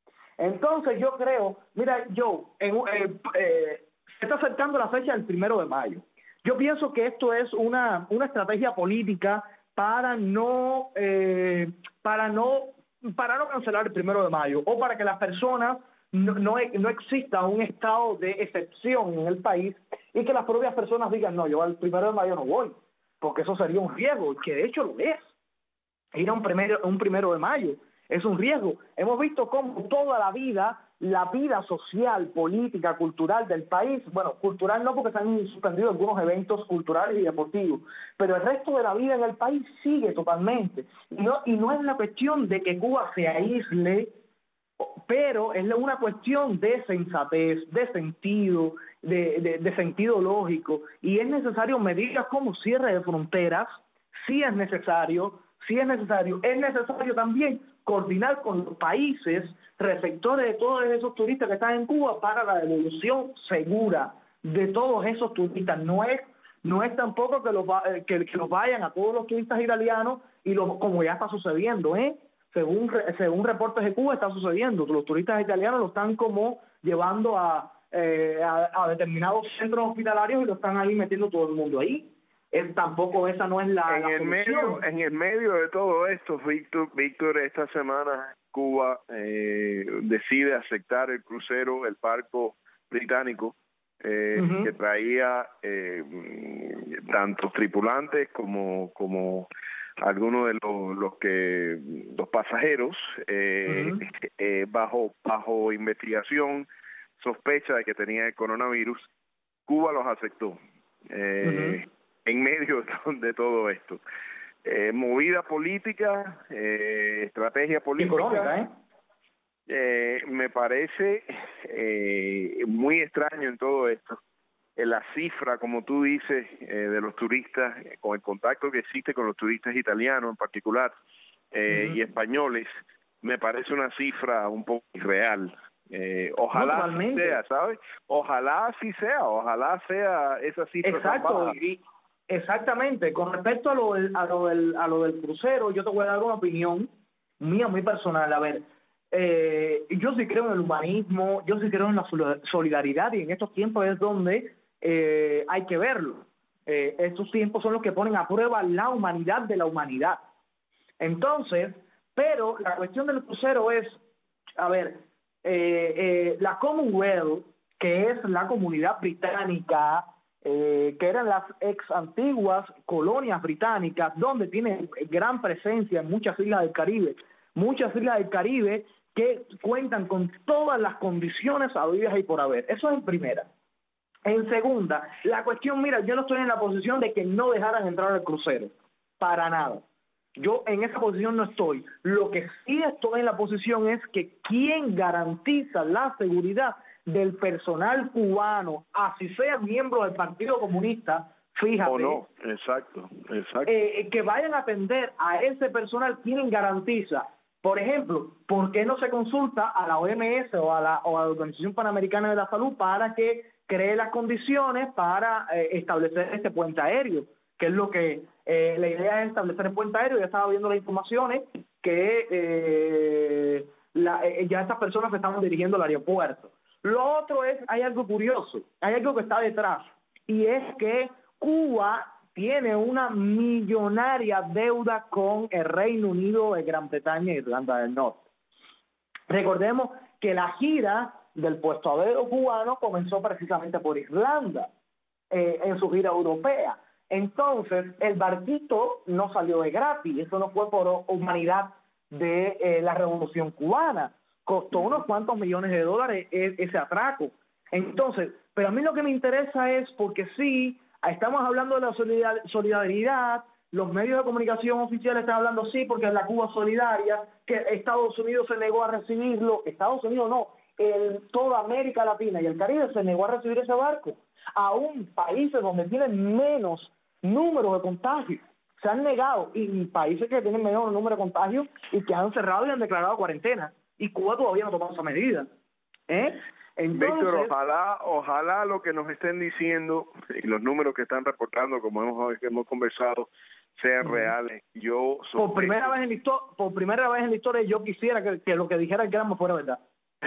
Entonces yo creo, mira, yo, en, eh, eh, se está acercando la fecha del primero de mayo. Yo pienso que esto es una, una estrategia política para no eh, para no para no cancelar el primero de mayo, o para que las personas no, no, no exista un estado de excepción en el país y que las propias personas digan, no, yo al primero de mayo no voy, porque eso sería un riesgo, que de hecho lo es. Ir a un primero, un primero de mayo es un riesgo. Hemos visto cómo toda la vida, la vida social, política, cultural del país, bueno, cultural no porque se han suspendido algunos eventos culturales y deportivos, pero el resto de la vida en el país sigue totalmente. Y no, y no es la cuestión de que Cuba se aísle, pero es una cuestión de sensatez, de sentido, de, de, de sentido lógico, y es necesario medidas como cierre de fronteras, sí es necesario, sí es necesario, es necesario también coordinar con los países receptores de todos esos turistas que están en Cuba para la devolución segura de todos esos turistas. No es no es tampoco que los, que, que los vayan a todos los turistas italianos, y los, como ya está sucediendo, ¿eh? Según, según reportes de Cuba está sucediendo, los turistas italianos lo están como llevando a, eh, a, a determinados centros hospitalarios y lo están ahí metiendo todo el mundo ahí. Es, tampoco esa no es la, en la el medio en el medio de todo esto, Víctor, Víctor esta semana Cuba eh, decide aceptar el crucero, el barco británico eh, uh-huh. que traía eh, tanto tripulantes como como algunos de los, los que los pasajeros eh, uh-huh. eh, bajo bajo investigación, sospecha de que tenía el coronavirus. Cuba los aceptó eh, uh-huh. en medio de todo esto. Eh, movida política, eh, estrategia política. Económica, ¿eh? Eh, me parece eh, muy extraño en todo esto. Eh, la cifra, como tú dices, eh, de los turistas, eh, con el contacto que existe con los turistas italianos en particular eh, uh-huh. y españoles, me parece una cifra un poco irreal. Eh, ojalá no, sea, ¿sabes? Ojalá así sea, ojalá sea esa cifra. Exacto, y, exactamente. Con respecto a lo, del, a, lo del, a lo del crucero, yo te voy a dar una opinión mía, muy personal. A ver, eh, yo sí creo en el humanismo, yo sí creo en la solidaridad, y en estos tiempos es donde eh, hay que verlo. Eh, estos tiempos son los que ponen a prueba la humanidad de la humanidad. Entonces, pero la cuestión del crucero es, a ver, eh, eh, la Commonwealth, que es la comunidad británica, eh, que eran las ex antiguas colonias británicas, donde tiene gran presencia en muchas islas del Caribe, muchas islas del Caribe que cuentan con todas las condiciones habidas y por haber. Eso es en primera. En segunda, la cuestión, mira, yo no estoy en la posición de que no dejaran entrar al crucero, para nada. Yo en esa posición no estoy. Lo que sí estoy en la posición es que quién garantiza la seguridad del personal cubano, así sea miembro del Partido Comunista, fíjate. O no, exacto, exacto. Eh, que vayan a atender a ese personal, ¿quién garantiza? Por ejemplo, ¿por qué no se consulta a la O M S o a la, o a la Organización Panamericana de la Salud para que cree las condiciones para eh, establecer este puente aéreo? Que es lo que eh, la idea es establecer el puente aéreo. Ya estaba viendo las informaciones que eh, la, eh, ya estas personas se estaban dirigiendo al aeropuerto. Lo otro es, hay algo curioso, hay algo que está detrás, y es que Cuba tiene una millonaria deuda con el Reino Unido de Gran Bretaña e Irlanda del Norte. Recordemos que la gira del puesto aéreo cubano comenzó precisamente por Irlanda, eh, en su gira europea. Entonces, el barquito no salió de gratis, eso no fue por humanidad de eh, la Revolución Cubana, costó unos cuantos millones de dólares ese atraco. Entonces, pero a mí lo que me interesa es porque sí, estamos hablando de la solidaridad, los medios de comunicación oficiales están hablando sí, porque es la Cuba solidaria, que Estados Unidos se negó a recibirlo, Estados Unidos no, el, toda América Latina y el Caribe se negó a recibir ese barco, aún países donde tienen menos números de contagios, se han negado, y países que tienen menos número de contagios y que han cerrado y han declarado cuarentena, y Cuba todavía no ha tomado esa medida. ¿Eh? Entonces, Víctor, ojalá, ojalá lo que nos estén diciendo y los números que están reportando, como hemos, hemos conversado, sean uh-huh. reales. Yo por primera vez en la historia, por primera vez en la historia, yo quisiera que, que lo que dijera el Granma fuera verdad.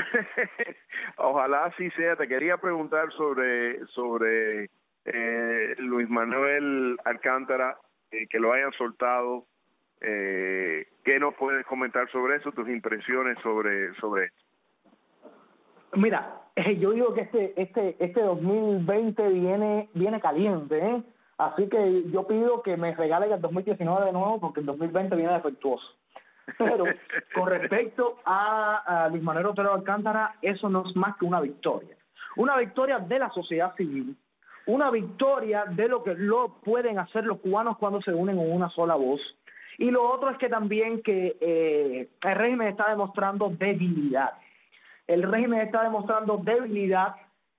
Ojalá sí sea. Te quería preguntar sobre sobre eh, Luis Manuel Alcántara, eh, que lo hayan soltado. Eh, ¿Qué nos puedes comentar sobre eso? Tus impresiones sobre sobre esto. Mira, eh, yo digo que este este este dos mil veinte viene viene caliente, ¿eh? Así que yo pido que me regalen el dos mil diecinueve de nuevo, porque el dos mil veinte viene defectuoso. Pero con respecto a, a Luis Manuel Otero Alcántara, eso no es más que una victoria. Una victoria de la sociedad civil, una victoria de lo que lo pueden hacer los cubanos cuando se unen en una sola voz. Y lo otro es que también que eh, el régimen está demostrando debilidad. El régimen está demostrando debilidad.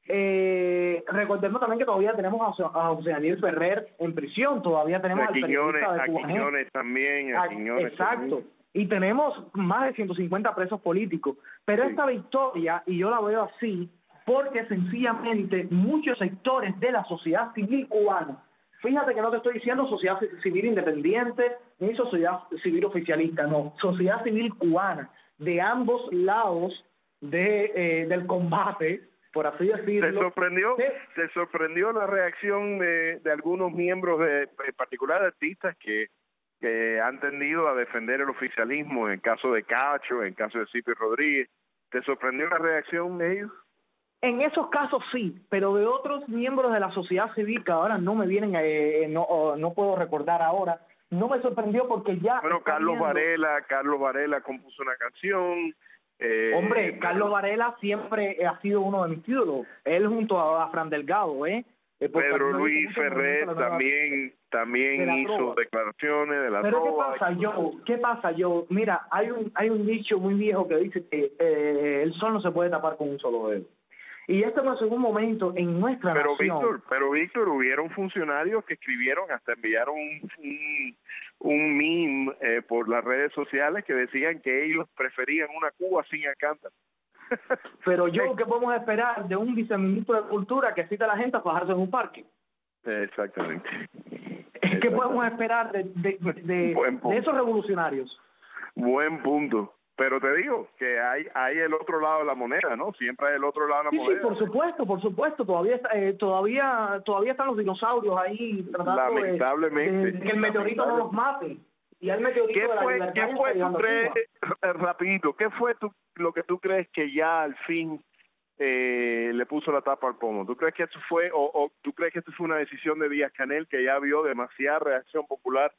Eh, recordemos también que todavía tenemos a, a José Daniel Ferrer en prisión, todavía tenemos a al periodista de a Quiñones también, a Quiñones exacto, también. Y tenemos más de ciento cincuenta presos políticos, pero sí. Esta victoria, y yo la veo así, porque sencillamente muchos sectores de la sociedad civil cubana, fíjate que no te estoy diciendo sociedad civil independiente, ni sociedad civil oficialista, no, sociedad civil cubana, de ambos lados de eh, del combate, por así decirlo. ¿Te sorprendió, ¿Sí? ¿te sorprendió la reacción de, de algunos miembros, de, en particular artistas, que, que han tendido a defender el oficialismo, en el caso de Cacho, en el caso de Cipi Rodríguez? ¿Te sorprendió la reacción de ellos? En esos casos sí, pero de otros miembros de la sociedad civil que ahora no me vienen, eh, no, no puedo recordar ahora, no me sorprendió porque ya... Bueno, Carlos viendo... Varela, Carlos Varela compuso una canción... Eh, Hombre, Carlos Varela siempre ha sido uno de mis ídolos. Él junto a Fran Delgado, ¿eh? Pedro Luis Ferrer también también de hizo trova. declaraciones de la Pero trova. ¿qué pasa, yo? ¿Qué pasa, yo? Mira, hay un hay un dicho muy viejo que dice que eh, el sol no se puede tapar con un solo dedo. Y esto no es en un momento en nuestra pero nación. Víctor, pero Víctor, hubieron funcionarios que escribieron, hasta enviaron un, un, un meme eh, por las redes sociales que decían que ellos preferían una Cuba sin Alcántara. Pero yo, ¿qué podemos esperar de un viceministro de Cultura que cita a la gente a fajarse en un parque? Exactamente. ¿Qué podemos esperar de, de, de, de, de esos revolucionarios? Buen punto. pero te digo que hay hay el otro lado de la moneda, ¿no? Siempre hay el otro lado de la sí, moneda. Sí, por supuesto, por supuesto. Todavía está, eh, todavía todavía están los dinosaurios ahí tratando lamentablemente, de, de que el meteorito no los mate. Y el meteorito ¿Qué de la fue, libertad ¿qué fue tú crees, Cuba. rapidito, qué fue tú, lo que tú crees que ya al fin eh, le puso la tapa al pomo? ¿Tú crees que esto fue, o, o tú crees que esto fue una decisión de Díaz-Canel que ya vio demasiada reacción popular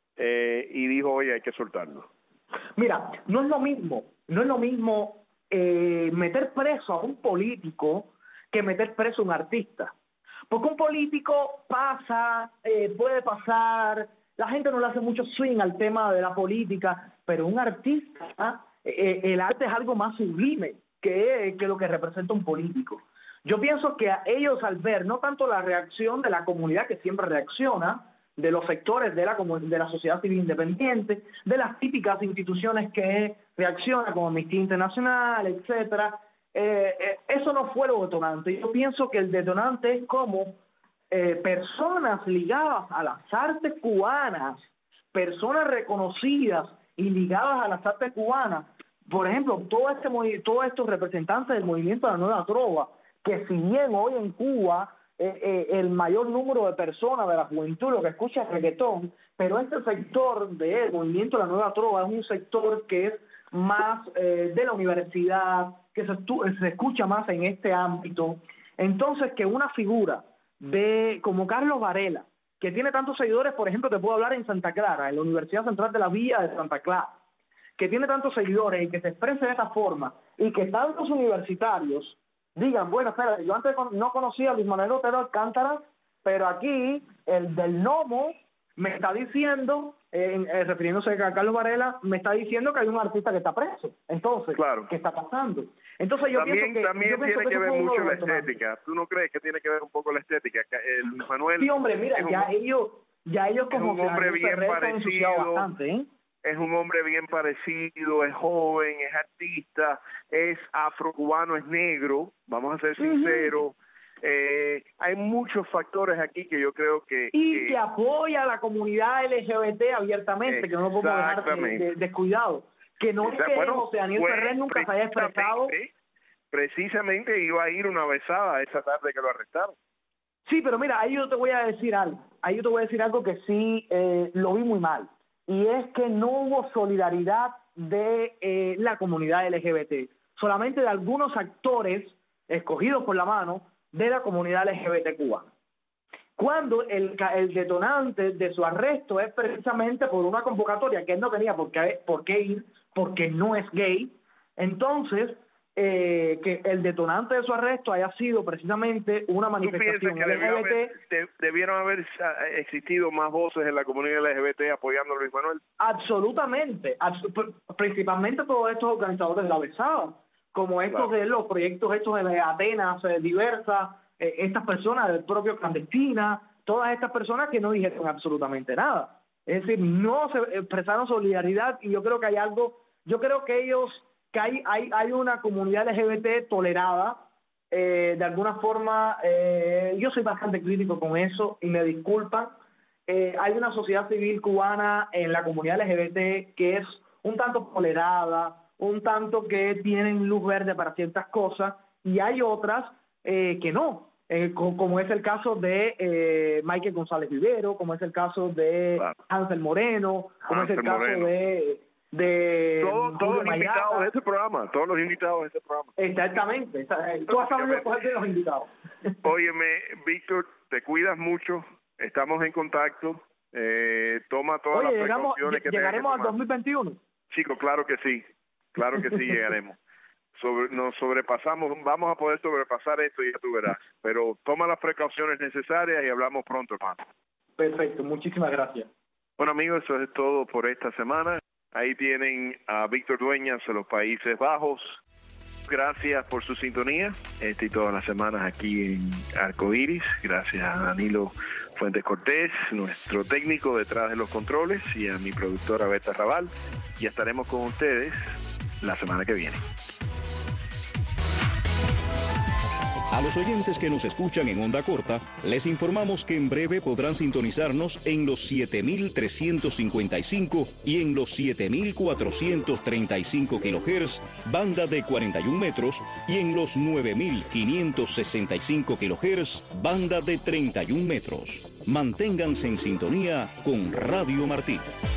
eh, y dijo, oye, hay que soltarlo? Mira, no es lo mismo, no es lo mismo eh, meter preso a un político que meter preso a un artista. Porque un político pasa, eh, puede pasar, la gente no le hace mucho swing al tema de la política, pero un artista, eh, el arte es algo más sublime que, que lo que representa un político. Yo pienso que a ellos al ver no tanto la reacción de la comunidad que siempre reacciona, de los sectores de la, de la sociedad civil independiente, de las típicas instituciones que reaccionan como Amnistía Internacional, etcétera, eh, eh, eso no fue lo detonante. Yo pienso que el detonante es como eh, personas ligadas a las artes cubanas, personas reconocidas y ligadas a las artes cubanas, por ejemplo, todo este todos estos representantes del movimiento de la Nueva Trova, que si bien hoy en Cuba Eh, eh, el mayor número de personas de la juventud lo que escucha es reggaetón, pero este sector del movimiento de la Nueva Trova es un sector que es más eh, de la universidad, que se, se escucha más en este ámbito. Entonces, que una figura de como Carlos Varela, que tiene tantos seguidores, por ejemplo, te puedo hablar en Santa Clara, en la Universidad Central de la Villa de Santa Clara, que tiene tantos seguidores y que se exprese de esa forma, y que tantos universitarios digan, bueno, espera, yo antes no conocía a Luis Manuel Otero Alcántara, pero aquí el del Nomo me está diciendo, eh, eh, refiriéndose a Carlos Varela, me está diciendo que hay un artista que está preso. Entonces, claro. ¿qué está pasando? Entonces yo también, pienso que... También yo pienso tiene que, que ver mucho la detonante. estética. ¿Tú no crees que tiene que ver un poco la estética? El Luis Manuel... Sí, hombre, mira, ya un, ellos, ya ellos como... Es un hombre bien parecido... Bastante, ¿eh? Es un hombre bien parecido, es joven, es artista, es afrocubano, es negro, vamos a ser sinceros. Uh-huh. Eh, hay muchos factores aquí que yo creo que... Y que, que apoya a la comunidad L G B T abiertamente, que no lo podemos dejar de, de, descuidado. Que no es que bueno, José Daniel pues, Ferrer nunca se haya expresado... Precisamente iba a ir una besada esa tarde que lo arrestaron. Sí, pero mira, ahí yo te voy a decir algo. Ahí yo te voy a decir algo que sí eh, lo vi muy mal. Y es que no hubo solidaridad de eh, la comunidad L G B T, solamente de algunos actores escogidos por la mano de la comunidad L G B T cubana. Cuando el, el detonante de su arresto es precisamente por una convocatoria que él no tenía por qué, por qué ir, porque no es gay, entonces eh, que el detonante de su arresto haya sido precisamente una manifestación que L G B T. Haber, de, debieron haber existido más voces en la comunidad L G B T apoyando a Luis Manuel? Absolutamente, abs principalmente todos estos organizadores de la besada, como estos claro. de los proyectos estos de Atenas eh, diversas, eh, estas personas del propio Clandestina, todas estas personas que no dijeron absolutamente nada. Es decir, no se expresaron solidaridad, y yo creo que hay algo, yo creo que ellos que hay, hay, hay una comunidad L G B T tolerada, eh, de alguna forma, eh, yo soy bastante crítico con eso y me disculpan, eh, hay una sociedad civil cubana en la comunidad L G B T que es un tanto tolerada, un tanto que tienen luz verde para ciertas cosas, y hay otras eh, que no, eh, como, como es el caso de eh, Michael González Vivero, como es el caso de claro. Hansel Moreno, como Hansel es el caso Moreno. de... de Todo, todos los invitados de este programa, todos los invitados de este programa. Exactamente, tú has sabido cuáles de los invitados. Óyeme, Víctor, te cuidas mucho, estamos en contacto, eh, toma todas Oye, las llegamos, precauciones que ¿llegaremos tengas que al dos mil veintiuno? Chico, claro que sí, claro que sí llegaremos. Sobre, nos sobrepasamos, vamos a poder sobrepasar esto y ya tú verás, pero toma las precauciones necesarias y hablamos pronto, hermano. Perfecto, muchísimas gracias. Bueno, amigos, eso es todo por esta semana. Ahí tienen a Víctor Dueñas de los Países Bajos. Gracias por su sintonía, este y todas las semanas aquí en Arcoiris. Gracias a Danilo Fuentes Cortés, nuestro técnico detrás de los controles, y a mi productora Berta Raval. Y estaremos con ustedes la semana que viene. A los oyentes que nos escuchan en onda corta, les informamos que en breve podrán sintonizarnos en los siete mil trescientos cincuenta y cinco y en los siete mil cuatrocientos treinta y cinco kilohertz, banda de cuarenta y un metros, y en los nueve mil quinientos sesenta y cinco kilohertz, banda de treinta y un metros. Manténganse en sintonía con Radio Martí.